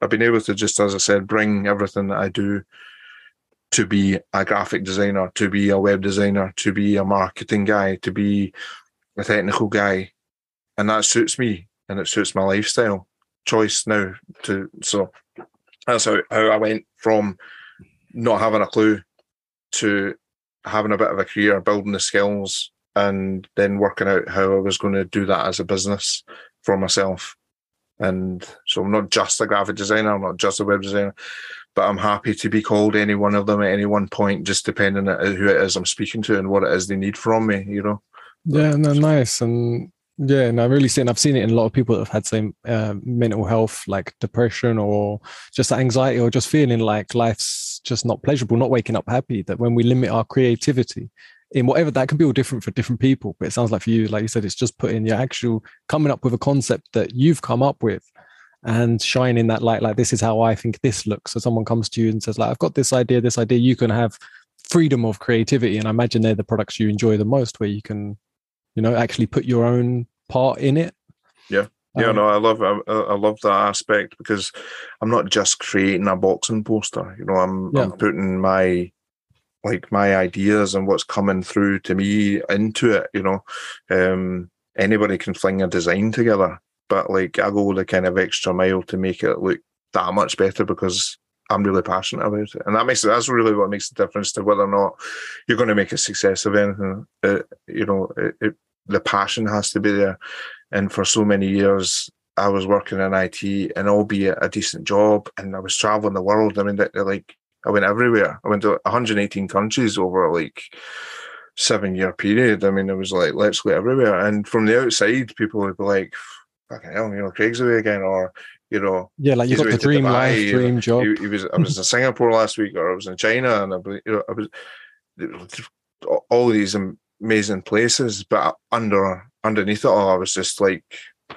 I've been able to just, as I said, bring everything that I do to be a graphic designer, to be a web designer, to be a marketing guy, to be a technical guy. And that suits me and it suits my lifestyle choice now. So that's how I went from not having a clue to having a bit of a career, building the skills, and then working out how I was going to do that as a business for myself. And so I'm not just a graphic designer, I'm not just a web designer, but I'm happy to be called any one of them at any one point, just depending on who it is I'm speaking to and what it is they need from me, you know? Yeah, no, nice. And yeah, and I've seen it in a lot of people that have had same mental health, like depression or just anxiety or just feeling like life's just not pleasurable, not waking up happy, that when we limit our creativity in whatever, that can be all different for different people. But it sounds like for you, like you said, it's just putting your actual, coming up with a concept that you've come up with and shining that light, like this is how I think this looks. So someone comes to you and says like, I've got this idea, you can have freedom of creativity. And I imagine they're the products you enjoy the most, where you can, actually put your own part in it. Yeah. Yeah, no, I love that aspect, because I'm not just creating a boxing poster. I'm putting my ideas and what's coming through to me into it. Anybody can fling a design together, but like I go the kind of extra mile to make it look that much better because I'm really passionate about it, and that's really what makes the difference to whether or not you're going to make a success of anything. The passion has to be there. And for so many years, I was working in IT, and albeit a decent job, and I was traveling the world. I mean, I went everywhere. I went to 118 countries over like 7-year period. I mean, it was like, let's go everywhere. And from the outside, people would be like, fucking hell, Craig's away again, or yeah, like you got the dream life, dream job. I was in Singapore last week, or I was in China, and I was all these amazing places, but underneath it all, I was just like,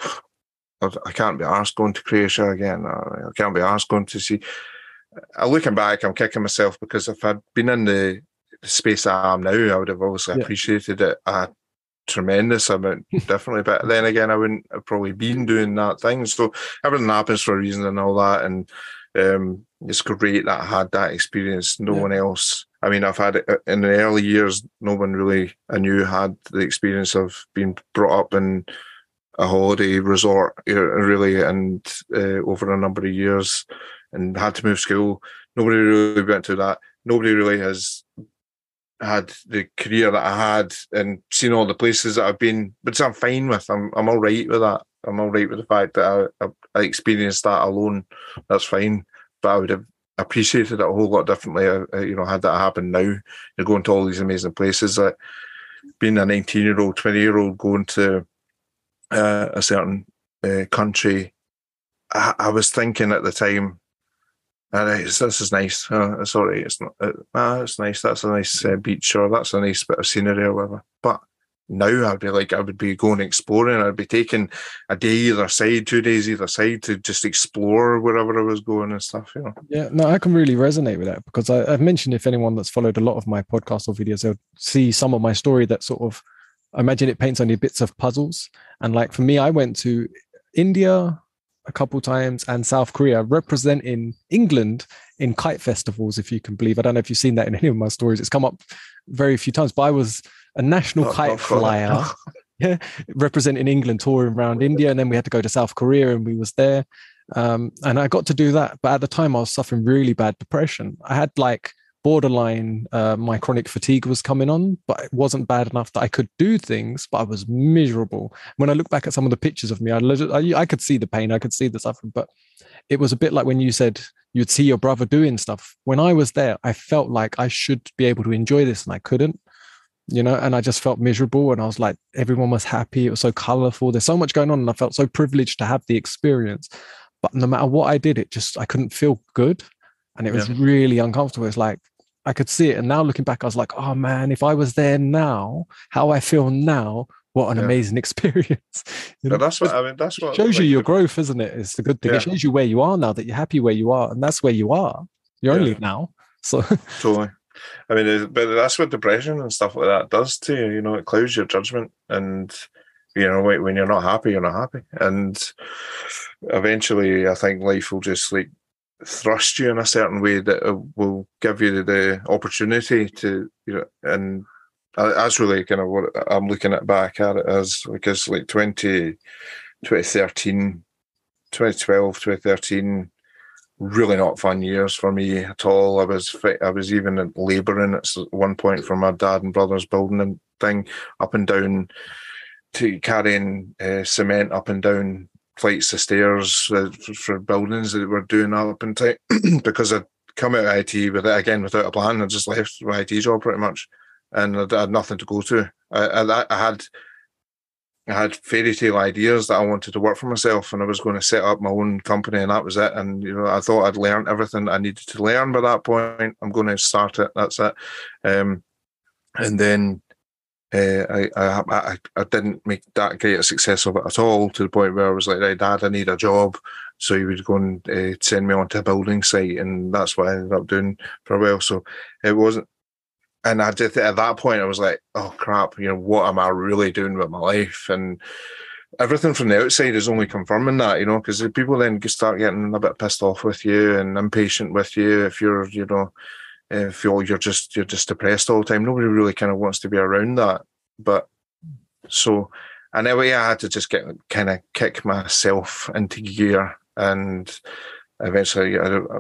I can't be arsed going to Croatia again. I can't be arsed going to see. Looking back, I'm kicking myself, because if I'd been in the space I am now, I would have obviously appreciated it a tremendous amount, definitely. But then again, I wouldn't have probably been doing that thing. So everything happens for a reason and all that. And it's great that I had that experience. No one else. I mean, I've had it in the early years. No one really I knew had the experience of being brought up in a holiday resort, really, and over a number of years, and had to move school. Nobody really went through that. Nobody really has had the career that I had and seen all the places that I've been, but I'm fine with. I'm all right with that. I'm all right with the fact that I experienced that alone. That's fine. But I would have appreciated it a whole lot differently. Had that happen now. You're going to all these amazing places. That being a 19-year-old, 20-year-old going to a certain country, I was thinking at the time, this is nice. It's all right. It's not. It's nice. That's a nice beach, or that's a nice bit of scenery, or whatever. But now I would be going exploring. I'd be taking a day either side, 2 days either side, to just explore wherever I was going and stuff. Yeah, no, I can really resonate with that, because I've mentioned, if anyone that's followed a lot of my podcasts or videos, they'll see some of my story that sort of, I imagine it paints only bits of puzzles. And like for me, I went to India a couple times and South Korea, representing England in kite festivals, if you can believe. I don't know if you've seen that in any of my stories. It's come up very few times, but I was a national kite flyer, representing England, touring around India. And then we had to go to South Korea, and we was there. And I got to do that. But at the time I was suffering really bad depression. I had like borderline, my chronic fatigue was coming on, but it wasn't bad enough that I could do things, but I was miserable. When I look back at some of the pictures of me, I could see the pain, I could see the suffering, but it was a bit like when you said you'd see your brother doing stuff. When I was there, I felt like I should be able to enjoy this, and I couldn't, and I just felt miserable. And I was like, everyone was happy. It was so colorful. There's so much going on. And I felt so privileged to have the experience, but no matter what I did, I couldn't feel good. And it was really uncomfortable. It's like, I could see it. And now looking back, I was like, oh man, if I was there now, how I feel now, what an amazing experience. That's what shows you your growth, isn't it? It's the good thing. It shows you where you are now, that you're happy where you are. And that's where you are. You're only now. So totally. I mean, but that's what depression and stuff like that does to you. It clouds your judgment. And, when you're not happy, you're not happy. And eventually I think life will just like thrust you in a certain way that it will give you the opportunity to, and that's really kind of what I'm looking at back at it as, because like 2013, 2012, 2013, really not fun years for me at all. I was even labouring at one point for my dad and brother's building thing, up and down, to carrying cement up and down flights of stairs for buildings that we're doing up and down because I'd come out of IT without a plan. I just left my IT job pretty much, and I had nothing to go to. I had fairy tale ideas that I wanted to work for myself, and I was going to set up my own company, and that was it. And I thought I'd learned everything I needed to learn by that point. I'm going to start it. That's it. And then I didn't make that great a success of it at all, to the point where I was like, right, Dad, I need a job. So he would go and send me onto a building site, and that's what I ended up doing for a while. So it wasn't. And I did, at that point, I was like, oh, crap, what am I really doing with my life? And everything from the outside is only confirming that, because people then start getting a bit pissed off with you and impatient with you if you're, feel you're just depressed all the time. Nobody really kind of wants to be around that. But so, and anyway, I had to just kick myself into gear, and eventually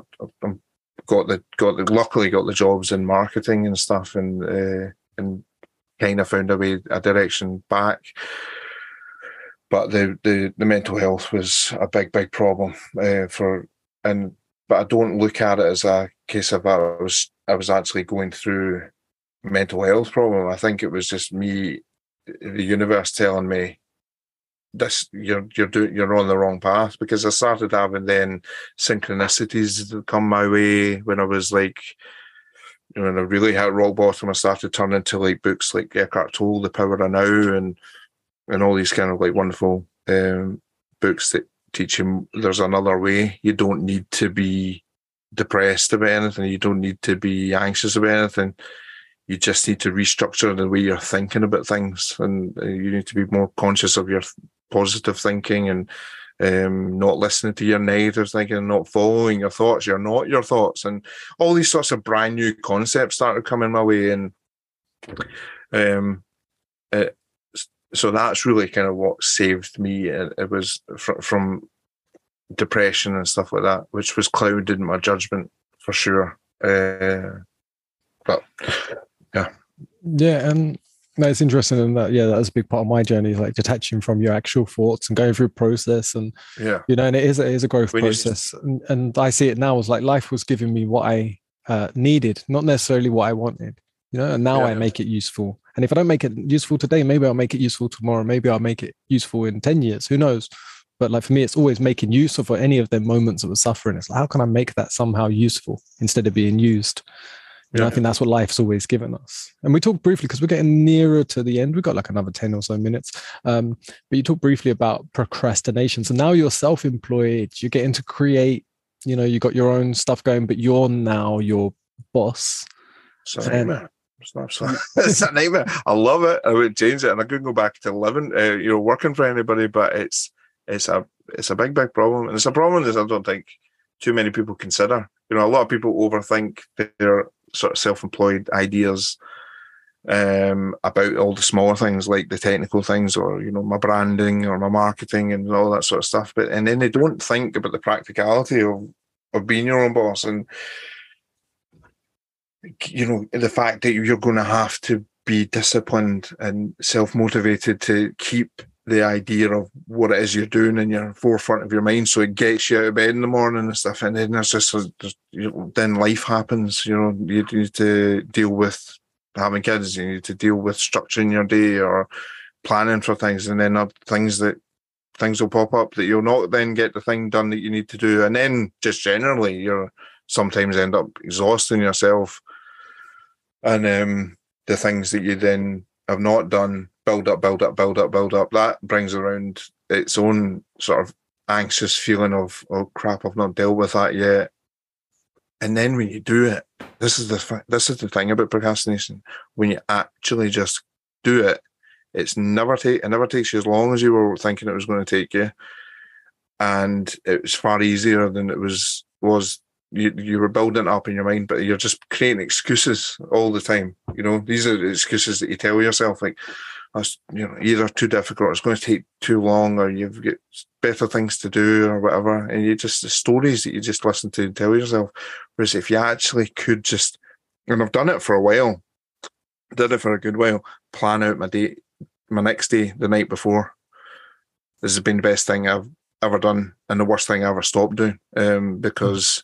luckily got the jobs in marketing and stuff, and kind of found a direction back. But the mental health was a big problem but I don't look at it as a case of I was actually going through a mental health problem. I think it was just me, the universe telling me, this, you're on the wrong path, because I started having then synchronicities come my way when I was like, when I really hit rock bottom. I started turning to like books like Eckhart Tolle, The Power of Now, and all these kind of like wonderful books that teach you there's another way. You don't need to be depressed about anything. You don't need to be anxious about anything. You just need to restructure the way you're thinking about things, and you need to be more conscious of your positive thinking, and not listening to your negative thinking, and not following your thoughts. You're not your thoughts, and all these sorts of brand new concepts started coming my way, and so that's really kind of what saved me. It was from depression and stuff like that, which was clouded my judgment for sure. But yeah, and that's interesting. And that was a big part of my journey, like detaching from your actual thoughts and going through process, and and it is a growth process. And I see it now as like life was giving me what I needed, not necessarily what I wanted. And now I make it useful. And if I don't make it useful today, maybe I'll make it useful tomorrow. Maybe I'll make it useful in 10 years. Who knows? But like for me, it's always making use of any of the moments of suffering. It's like, how can I make that somehow useful instead of being used? I think that's what life's always given us. And we talked briefly, because we're getting nearer to the end. We've got like another 10 or so minutes. But you talked briefly about procrastination. So now you're self-employed. You're getting to create, you got your own stuff going, but you're now your boss. It's a nightmare. It's a nightmare. I love it. I would change it, and I couldn't go back to living, working for anybody. But it's a big problem, and it's a problem that I don't think too many people consider. A lot of people overthink their sort of self-employed ideas about all the smaller things, like the technical things, or my branding or my marketing and all that sort of stuff. And then they don't think about the practicality of being your own boss, and the fact that you're going to have to be disciplined and self-motivated to keep the idea of what it is you're doing in your forefront of your mind, so it gets you out of bed in the morning and stuff. And then then life happens. You need to deal with having kids. You need to deal with structuring your day or planning for things, and then things will pop up that you'll not then get the thing done that you need to do. And then just generally, you're sometimes end up exhausting yourself, and the things that you then have not done build up. That brings around its own sort of anxious feeling of, oh crap, I've not dealt with that yet. And then when you do it, this is the thing about procrastination. When you actually just do it, it never takes you as long as you were thinking it was going to take you. and it was far easier than it was. You were building it up in your mind, but you're just creating excuses all the time. These are the excuses that you tell yourself, like, either too difficult, or it's going to take too long, or you've got better things to do, or whatever. And the stories that you just listen to and tell yourself. Whereas if you actually could just, and I've done it for a while, did it for a good while, plan out my next day the night before. This has been the best thing I've ever done, and the worst thing I ever stopped doing, because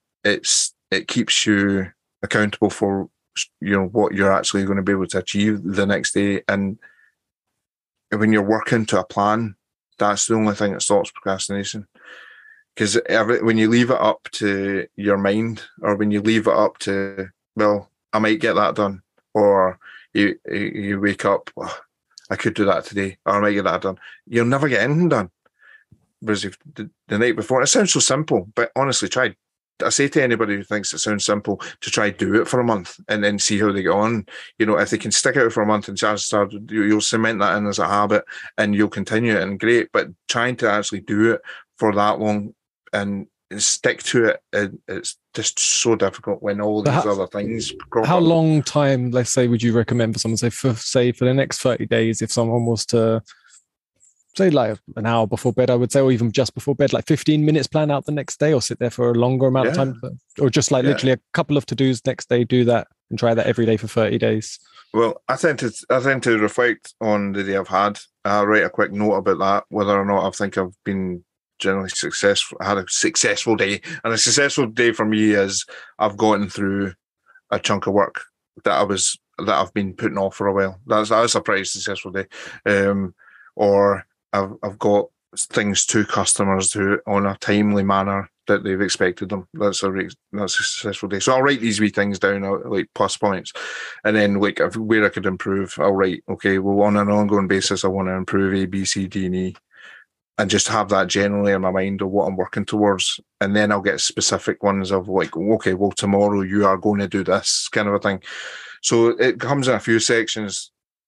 it keeps you accountable for what you're actually going to be able to achieve the next day. And when you're working to a plan, that's the only thing that stops procrastination. Because when you leave it up to your mind, or when you leave it up to, well, I might get that done, or you wake up, oh, I could do that today, or I might get that done, you'll never get anything done. Whereas if the night before, it sounds so simple, but honestly, I say to anybody who thinks it sounds simple to try do it for a month and then see how they get on. If they can stick out for a month and start, you'll cement that in as a habit and you'll continue it, and great. But trying to actually do it for that long and stick to it, it's just so difficult when all these other things crop How up. long time, let's say, would you recommend for someone, say for the next 30 days, if someone was to say like an hour before bed, I would say, or even just before bed, like 15 minutes, plan out the next day, or sit there for a longer amount of time, or just like literally a couple of to-dos next day, do that and try that every day for 30 days? Well, I tend to reflect on the day I've had. I write a quick note about that, whether or not I think I've been generally successful, had a successful day. And a successful day for me is I've gotten through a chunk of work that I've been putting off for a while. That's a pretty successful day. Or I've got things to customers who on a timely manner that they've expected them. That's a successful day. So I'll write these wee things down, like plus points, and then like where I could improve, I'll write, okay, well, on an ongoing basis, I want to improve A, B, C, D, and E, and just have that generally in my mind of what I'm working towards. And then I'll get specific ones of like, okay, well, tomorrow you are going to do this kind of a thing. So it comes in a few sections.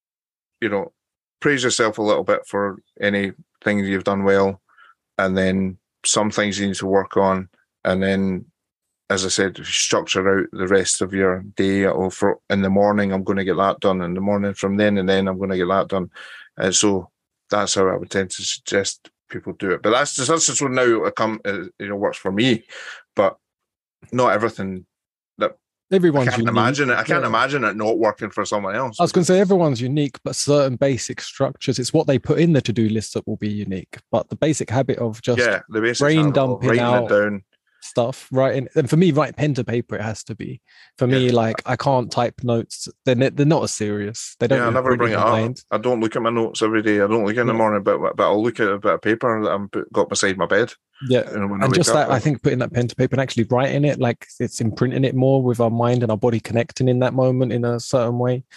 Praise yourself a little bit for any things you've done well, and then some things you need to work on, and then, as I said, structure out the rest of your day. Or for in the morning, I'm going to get that done. In the morning, from then and then, I'm going to get that done. And so that's how I would tend to suggest people do it. But that's just what now works for me. But not everything. Everyone's I can't imagine it not working for someone else. I was going to say everyone's unique, but certain basic structures, it's what they put in the to-do list that will be unique. But the basic habit of just brain dumping out stuff, right? And for me, write pen to paper, it has to be. For me, like, I can't type notes. They're not as serious. They don't. I never bring it up. I don't look at my notes every day. I don't look in the morning, but I'll look at a bit of paper that I've got beside my bed. Yeah, and just that, I think putting that pen to paper and actually writing it, like it's imprinting it more with our mind and our body connecting in that moment in a certain way.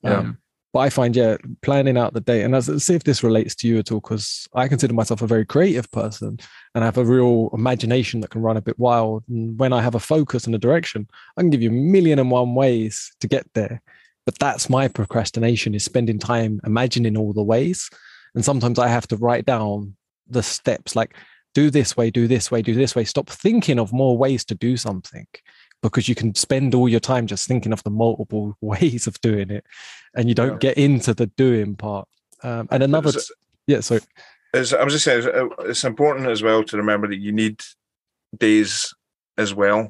But I find, planning out the day, and let's see if this relates to you at all, because I consider myself a very creative person and I have a real imagination that can run a bit wild. And when I have a focus and a direction, I can give you 1,000,001 ways to get there. But that's my procrastination, is spending time imagining all the ways. And sometimes I have to write down the steps, like, do this way, do this way, do this way. Stop thinking of more ways to do something, because you can spend all your time just thinking of the multiple ways of doing it, and you don't get into the doing part. And another, sorry. I was just saying, it's important as well to remember that you need days as well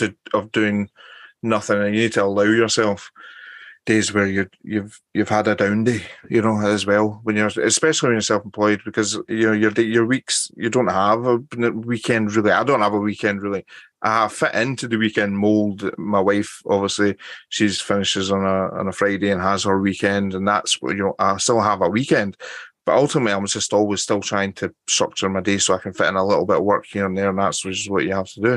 of doing nothing, and you need to allow yourself days where you've had a down day, as well, especially when you're self-employed, because your weeks, you don't have a weekend really. I don't have a weekend really. I fit into the weekend mold. My wife, obviously, she finishes on a Friday and has her weekend, and that's what I still have a weekend. But ultimately, I'm just always still trying to structure my day so I can fit in a little bit of work here and there, and that's just what you have to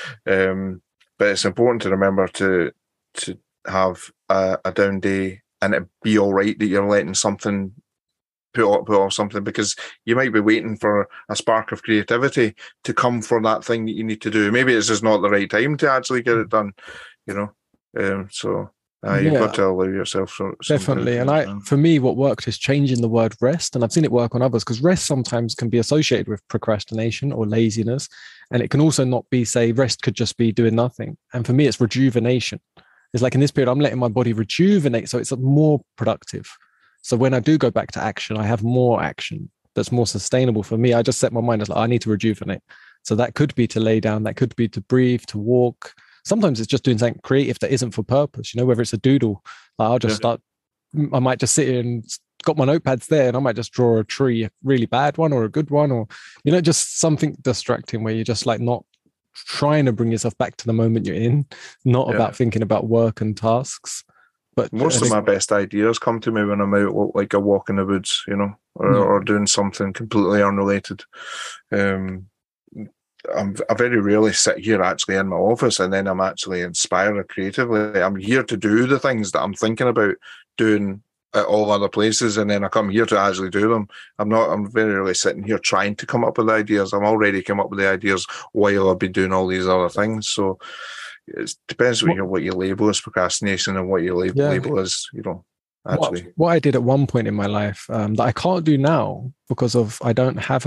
do. But it's important to remember to have a down day, and it be all right that you're letting something put off something, because you might be waiting for a spark of creativity to come for that thing that you need to do. Maybe it's just not the right time to actually get it done, So You've got to allow yourself some definitely. And for me, what worked is changing the word rest. And I've seen it work on others, because rest sometimes can be associated with procrastination or laziness. And it can also not be, say, rest could just be doing nothing. And for me, it's rejuvenation. It's like in this period, I'm letting my body rejuvenate, so it's more productive. So when I do go back to action, I have more action that's more sustainable for me. I just set my mind as like, I need to rejuvenate. So that could be to lay down, that could be to breathe, to walk. Sometimes it's just doing something creative that isn't for purpose, whether it's a doodle. Like I'll just start, I might just sit here and got my notepads there and I might just draw a tree, a really bad one or a good one, or, just something distracting where you're just like not trying to bring yourself back to the moment you're in, not about thinking about work and tasks. But most of my best ideas come to me when I'm out, like a walk in the woods, or doing something completely unrelated. I very rarely sit here actually in my office and then I'm actually inspired creatively. I'm here to do the things that I'm thinking about doing at all other places, and then I come here to actually do them. I'm very rarely sitting here trying to come up with ideas. I'm already come up with the ideas while I've been doing all these other things. So it depends what you label as procrastination and what you label as, actually. What I did at one point in my life that I can't do now because of I don't have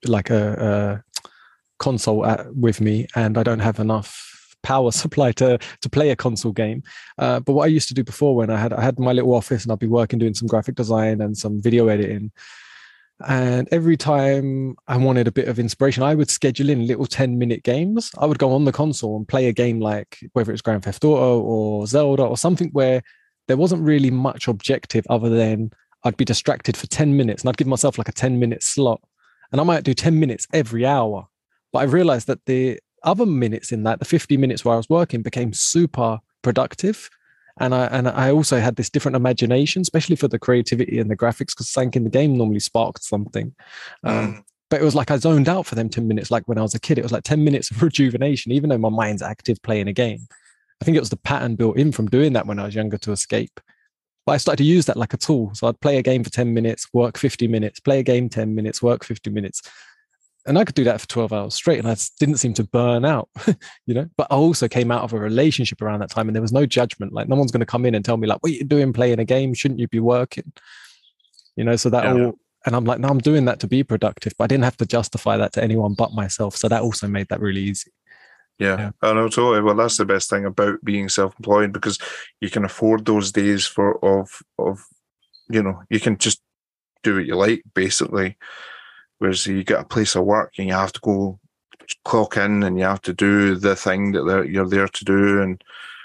a console with me, and I don't have enough power supply to play a console game. But what I used to do before, when I had my little office and I'd be working doing some graphic design and some video editing, and every time I wanted a bit of inspiration, I would schedule in little 10-minute games. I would go on the console and play a game like whether it's Grand Theft Auto or Zelda or something where there wasn't really much objective other than I'd be distracted for 10 minutes and I'd give myself like a 10-minute slot, and I might do 10 minutes every hour. But I realized that the other minutes in that, the 50 minutes where I was working, became super productive. And I also had this different imagination, especially for the creativity and the graphics, because something in the game normally sparked something. But it was like I zoned out for them 10 minutes. Like when I was a kid, it was like 10 minutes of rejuvenation, even though my mind's active playing a game. I think it was the pattern built in from doing that when I was younger to escape. But I started to use that like a tool. So I'd play a game for 10 minutes, work 50 minutes, play a game 10 minutes, work 50 minutes. And I could do that for 12 hours straight, and I didn't seem to burn out, But I also came out of a relationship around that time, and there was no judgment. Like no one's going to come in and tell me like, what are you doing playing a game? Shouldn't you be working? So that all, and I'm like, no, I'm doing that to be productive, but I didn't have to justify that to anyone but myself. So that also made that really easy. Yeah, I know, totally. Well, that's the best thing about being self-employed, because you can afford those days of you can just do what you like, basically. Whereas you get a place of work and you have to go clock in and you have to do the thing that you're there to do. And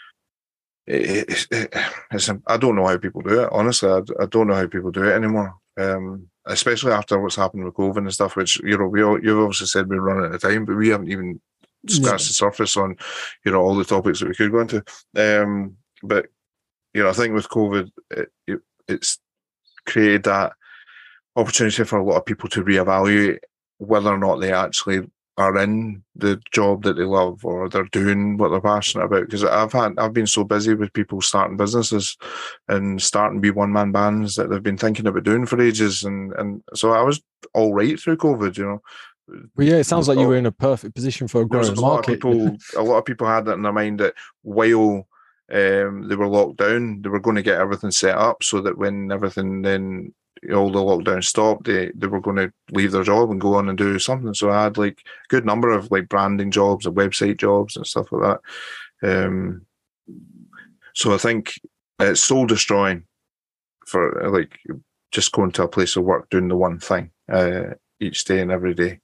I don't know how people do it. Honestly, I don't know how people do it anymore. Especially after what's happened with COVID and stuff, which, you've obviously said we're running out of time, but we haven't even scratched the surface on, all the topics that we could go into. But, I think with COVID, it's created that opportunity for a lot of people to reevaluate whether or not they actually are in the job that they love or they're doing what they're passionate about. Because I've been so busy with people starting businesses and starting one-man bands that they've been thinking about doing for ages, and so I was all right through COVID. Well, yeah, it sounds like you were in a perfect position for a growing market. A lot of people had that in their mind that while they were locked down, they were going to get everything set up so that when everything then all the lockdown stopped, they were going to leave their job and go on and do something. So I had like a good number of like branding jobs and website jobs and stuff like that. So I think it's soul destroying for like just going to a place of work doing the one thing each day and every day.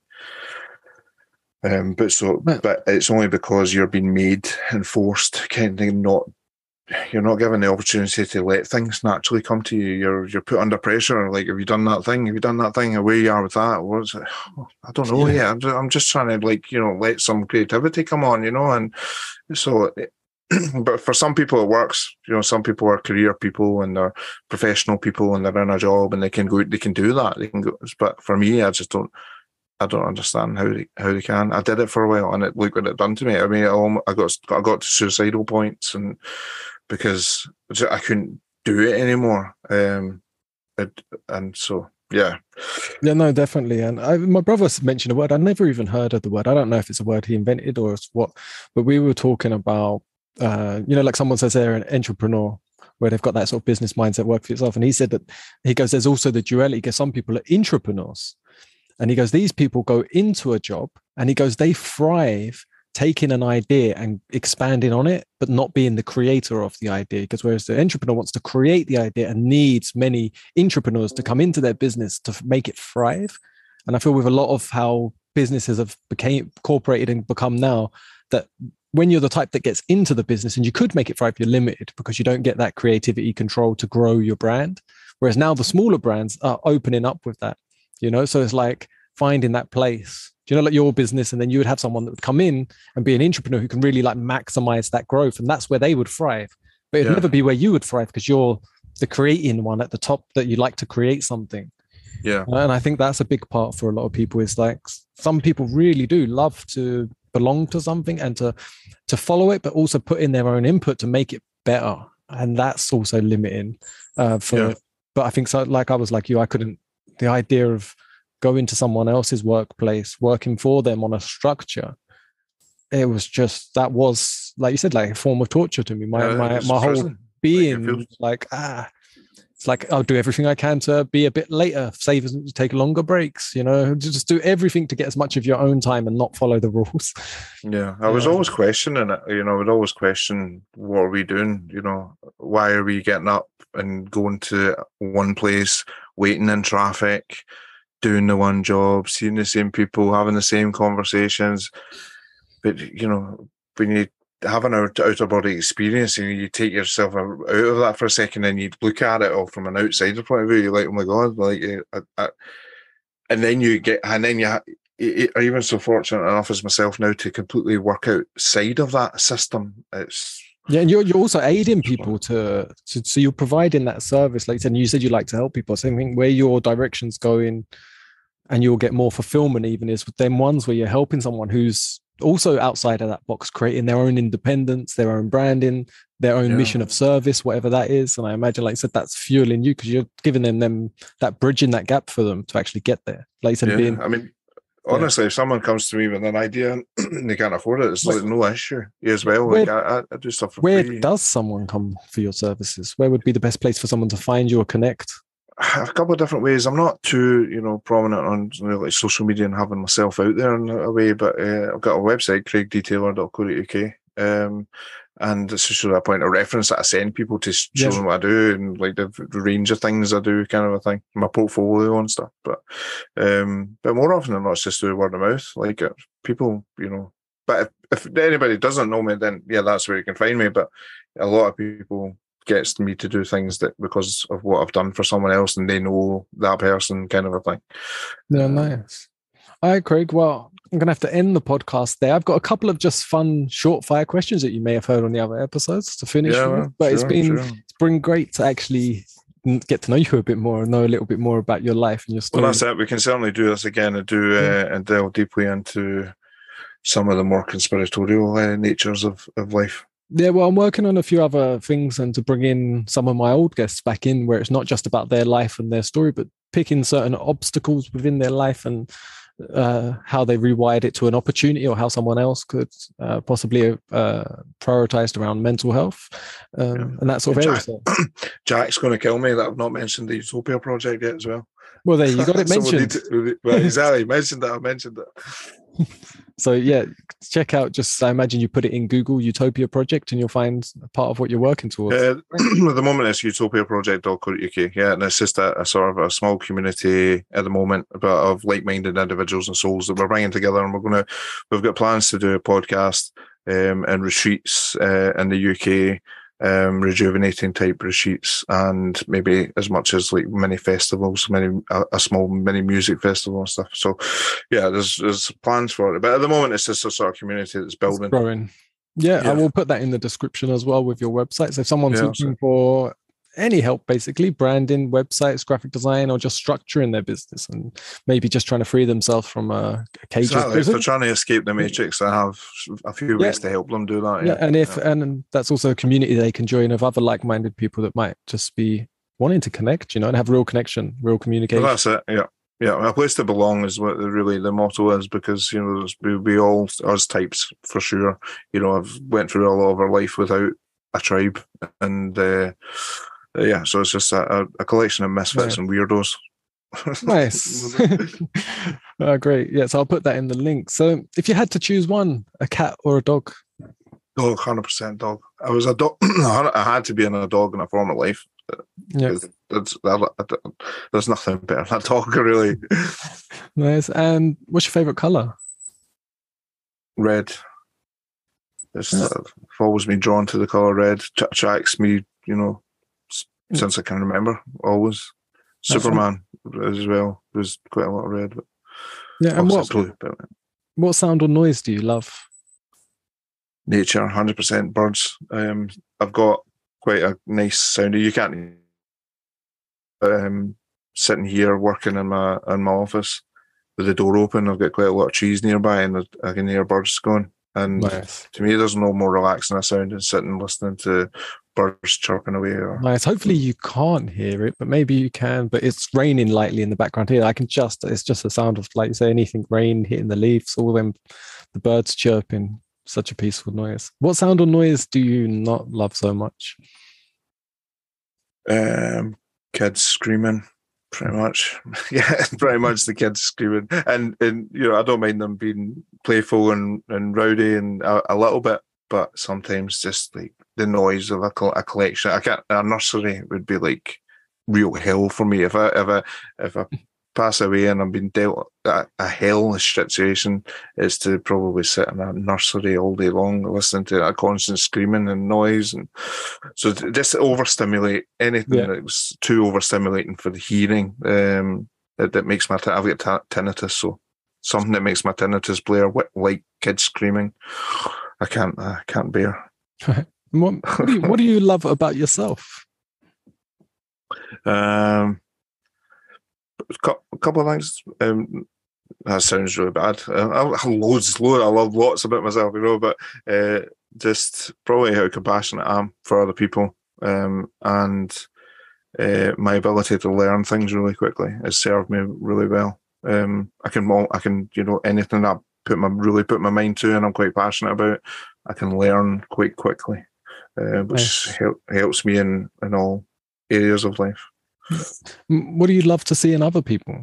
But it's only because you're being made and forced, kind of you're not given the opportunity to let things naturally come to you. You're put under pressure. Like, have you done that thing? Have you done that thing? And where you are with that? What's it? I don't know. Yeah, I'm just trying to let some creativity come on, and so. But for some people it works. Some people are career people and they're professional people and they're in a job and they can do that. They can go. But for me, I don't understand how they can. I did it for a while and look what it done to me. I mean, I got to suicidal points and because I couldn't do it anymore. And so, yeah. Yeah, no, definitely. And my brother mentioned a word. I never even heard of the word. I don't know if it's a word he invented or it's what, but we were talking about, like someone says they're an entrepreneur. where they've got that sort of business mindset, work for yourself. And he said that, he goes, there's also the duality, because some people are entrepreneurs. And he goes, these people go into a job, and he goes, they thrive taking an idea and expanding on it, but not being the creator of the idea. Because whereas the entrepreneur wants to create the idea and needs many entrepreneurs to come into their business to make it thrive. And I feel with a lot of how businesses have became incorporated and become now, that when you're the type that gets into the business and you could make it thrive, you're limited because you don't get that creativity control to grow your brand. Whereas now the smaller brands are opening up with that, you know? So it's like finding that place, you know, like your business, and then you would have someone that would come in and be an entrepreneur who can really like maximize that growth. And that's where they would thrive, but it'd never be where you would thrive, because you're the creating one at the top, that you like to create something. Yeah. And I think that's a big part for a lot of people, is like some people really do love to belong to something and to follow it, but also put in their own input to make it better. And that's also limiting but I think so, like I was like you, I couldn't, the idea of going to someone else's workplace, working for them on a structure, it was just, that was, like you said, like a form of torture to me. My whole being like, it's like, I'll do everything I can to be a bit later, take longer breaks, you know, just do everything to get as much of your own time and not follow the rules. Yeah, I was always questioning it, you know, I would always question, what are we doing? You know, why are we getting up and going to one place, waiting in traffic, doing the one job, seeing the same people, having the same conversations? But, you know, when you have an outer body experience and you take yourself out of that for a second and you look at it all from an outsider point of view, you're like, oh my God, like, and then you are even so fortunate enough as myself now to completely work outside of that system. It's, yeah, and you're also aiding people so you're providing that service. Like you said you like to help people. Same thing, where your direction's going, and you'll get more fulfillment even, is with them ones where you're helping someone who's also outside of that box, creating their own independence, their own branding, their own mission of service, whatever that is. And I imagine, like I said, that's fueling you, because you're giving them that bridging that gap for them to actually get there. Like I said, I mean, honestly, if someone comes to me with an idea and they can't afford it, it's like no issue as well. Like I do stuff for free. Where does someone come for your services? Where would be the best place for someone to find you or connect? A couple of different ways. I'm not too, you know, prominent on, you know, like social media and having myself out there in a way, but I've got a website, craigdetailer.co.uk, and it's just a point of reference that I send people to show them what I do and like the range of things I do, kind of a thing, my portfolio and stuff. But more often than not, it's just through word of mouth. Like people, you know. But if anybody doesn't know me, then that's where you can find me. But a lot of people gets me to do things that because of what I've done for someone else, and they know that person, kind of a thing. Yeah, nice. All right, Craig. Well, I'm gonna have to end the podcast there. I've got a couple of just fun short fire questions that you may have heard on the other episodes to finish with. But it's been great to actually get to know you a bit more and know a little bit more about your life and your story. Well, that's it. We can certainly do this again and and delve deeply into some of the more conspiratorial natures of life. Yeah, well, I'm working on a few other things, and to bring in some of my old guests back in, where it's not just about their life and their story, but picking certain obstacles within their life and how they rewired it to an opportunity, or how someone else could possibly prioritized around mental health and that sort of area. Jack's going to kill me that I've not mentioned the Utopia project yet as well. Well, there you got it mentioned. Right, exactly. Mentioned it. So yeah, check out. I imagine you put it in Google, Utopia Project, and you'll find part of what you're working towards. At the moment, it's utopiaproject.co.uk. Yeah, and it's just a sort of a small community at the moment, of like-minded individuals and souls that we're bringing together, and we've got plans to do a podcast and retreats in the UK. Rejuvenating type retreats, and maybe as much as like mini festivals, a small mini music festival and stuff. So yeah, there's plans for it, but at the moment it's just a sort of community that's building. It's growing. Yeah, I will put that in the description as well with your website. So if someone's looking for any help, basically branding, websites, graphic design, or just structuring their business, and maybe just trying to free themselves from a cage. Exactly. If they're trying to escape the matrix, I have a few ways to help them do that. Yeah, and that's also a community they can join of other like-minded people that might just be wanting to connect, and have real connection, real communication. Well, that's it. Yeah, a place to belong is what really the motto is, because we all, us types for sure, I've went through a lot of our life without a tribe, and so it's just a collection of misfits and weirdos. Nice. Great. Yeah, so I'll put that in the link. So if you had to choose one, a cat or a dog? Dog, 100% dog. I was a dog. I had to be in a dog in a former life. Yeah. There's nothing better than a dog, really. Nice. And what's your favorite color? Red. I've always been drawn to the color red. Attracts me, since I can remember. Always. Superman as well. There's quite a lot of red. But yeah. And blue, what sound or noise do you love? Nature, 100% birds. I've got quite a nice sound. You can't. Sitting here working in my office with the door open, I've got quite a lot of trees nearby, and I can hear birds going. And nice. To me, there's no more relaxing a sound than sitting listening to birds chirping away. Nice. Hopefully you can't hear it, but maybe you can. But it's raining lightly in the background here. It's just the sound of, like you say, anything, rain hitting the leaves, all them, the birds chirping. Such a peaceful noise. What sound or noise do you not love so much? Kids screaming, pretty much. Yeah, pretty much the kids screaming. And I don't mind them being playful and rowdy and a little bit, but sometimes just like the noise of a collection. A nursery would be like real hell for me. If I pass away and I'm being dealt a hellish situation, is to probably sit in a nursery all day long listening to a constant screaming and noise, and so just overstimulate anything that's too overstimulating for the hearing. That makes my I've got tinnitus, so something that makes my tinnitus blare like kids screaming, I can't bear. What do you love about yourself? A couple of things. That sounds really bad. I love lots about myself, but just probably how compassionate I am for other people, and my ability to learn things really quickly has served me really well. I can anything that I really put my mind to and I'm quite passionate about, I can learn quite quickly, which helps me in all areas of life. What do you love to see in other people?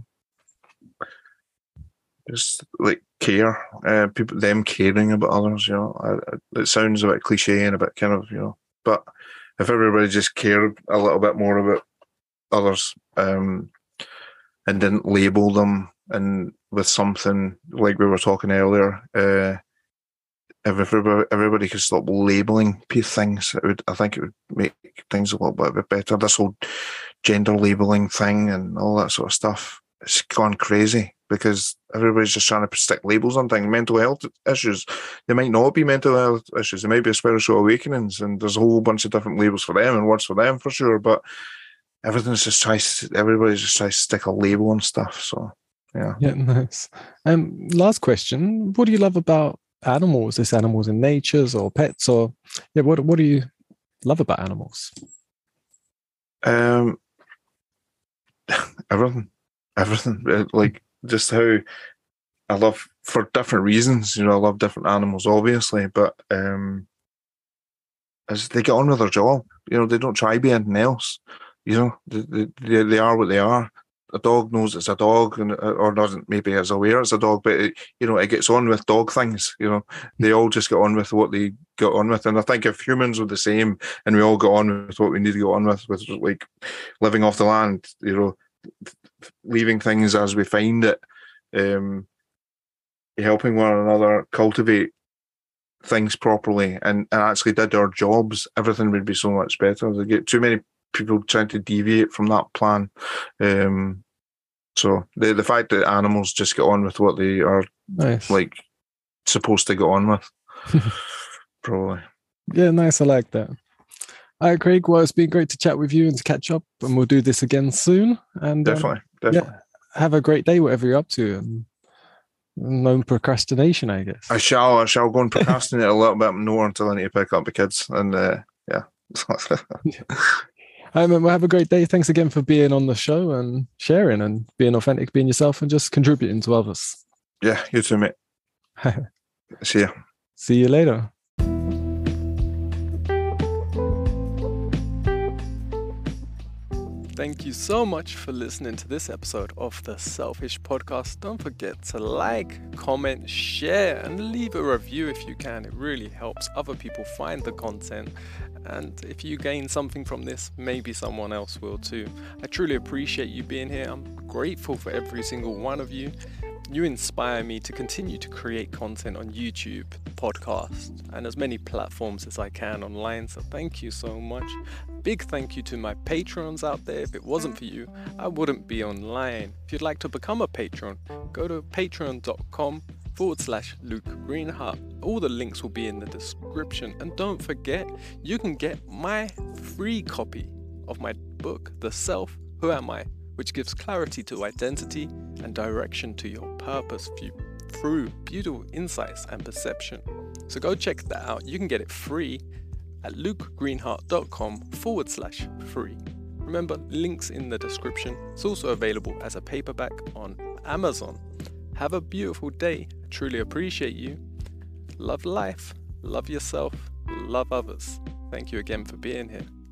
Just like care, them caring about others. It sounds a bit cliche and a bit kind of, but if everybody just cared a little bit more about others, and didn't label them and with something like we were talking earlier, if everybody could stop labeling things, I think it would make things a little bit better. This whole gender labeling thing and all that sort of stuff, it's gone crazy because everybody's just trying to stick labels on things. Mental health issues, they might not be mental health issues, they might be spiritual awakenings, and there's a whole bunch of different labels for them and words for them for sure, but everybody's just trying to stick a label on stuff. So yeah. Nice. Last question, what do you love about animals? Is animals in nature or pets, or what do you love about animals? Everything, like just how I love, for different reasons, I love different animals obviously, but as they get on with their job, they don't try to be anything else, they are what they are. A dog knows it's a dog, or doesn't, maybe is aware it's a dog, but it gets on with dog things. They all just get on with what they get on with. And I think if humans were the same and we all got on with what we need to go on with like living off the land, leaving things as we find it, helping one another cultivate things properly, and actually did our jobs, everything would be so much better. They get too many people trying to deviate from that plan. So the fact that animals just get on with what they are like supposed to get on with, probably. Yeah, nice. I like that. All right, Craig. Well, it's been great to chat with you and to catch up, and we'll do this again soon. And definitely. Yeah, have a great day, whatever you're up to. And no procrastination, I guess. I shall go and procrastinate a little bit more until I need to pick up the kids. And yeah. Well, have a great day. Thanks again for being on the show and sharing and being authentic, being yourself, and just contributing to others. Yeah, you too, mate. See ya. See you later. Thank you so much for listening to this episode of the Selfish Podcast. Don't forget to like, comment, share, and leave a review if you can. It really helps other people find the content. And if you gain something from this, maybe someone else will too. I truly appreciate you being here. I'm grateful for every single one of you. You inspire me to continue to create content on YouTube, podcasts, and as many platforms as I can online. So thank you so much. Big thank you to my patrons out there. If it wasn't for you, I wouldn't be online. If you'd like to become a patron, go to patreon.com/Luke Greenheart. All the links will be in the description. And don't forget, you can get my free copy of my book, The Self, Who Am I?, which gives clarity to identity and direction to your purpose through beautiful insights and perception. So go check that out. You can get it free at lukegreenheart.com/free. Remember, links in the description. It's also available as a paperback on Amazon. Have a beautiful day. I truly appreciate you. Love life, love yourself, love others. Thank you again for being here.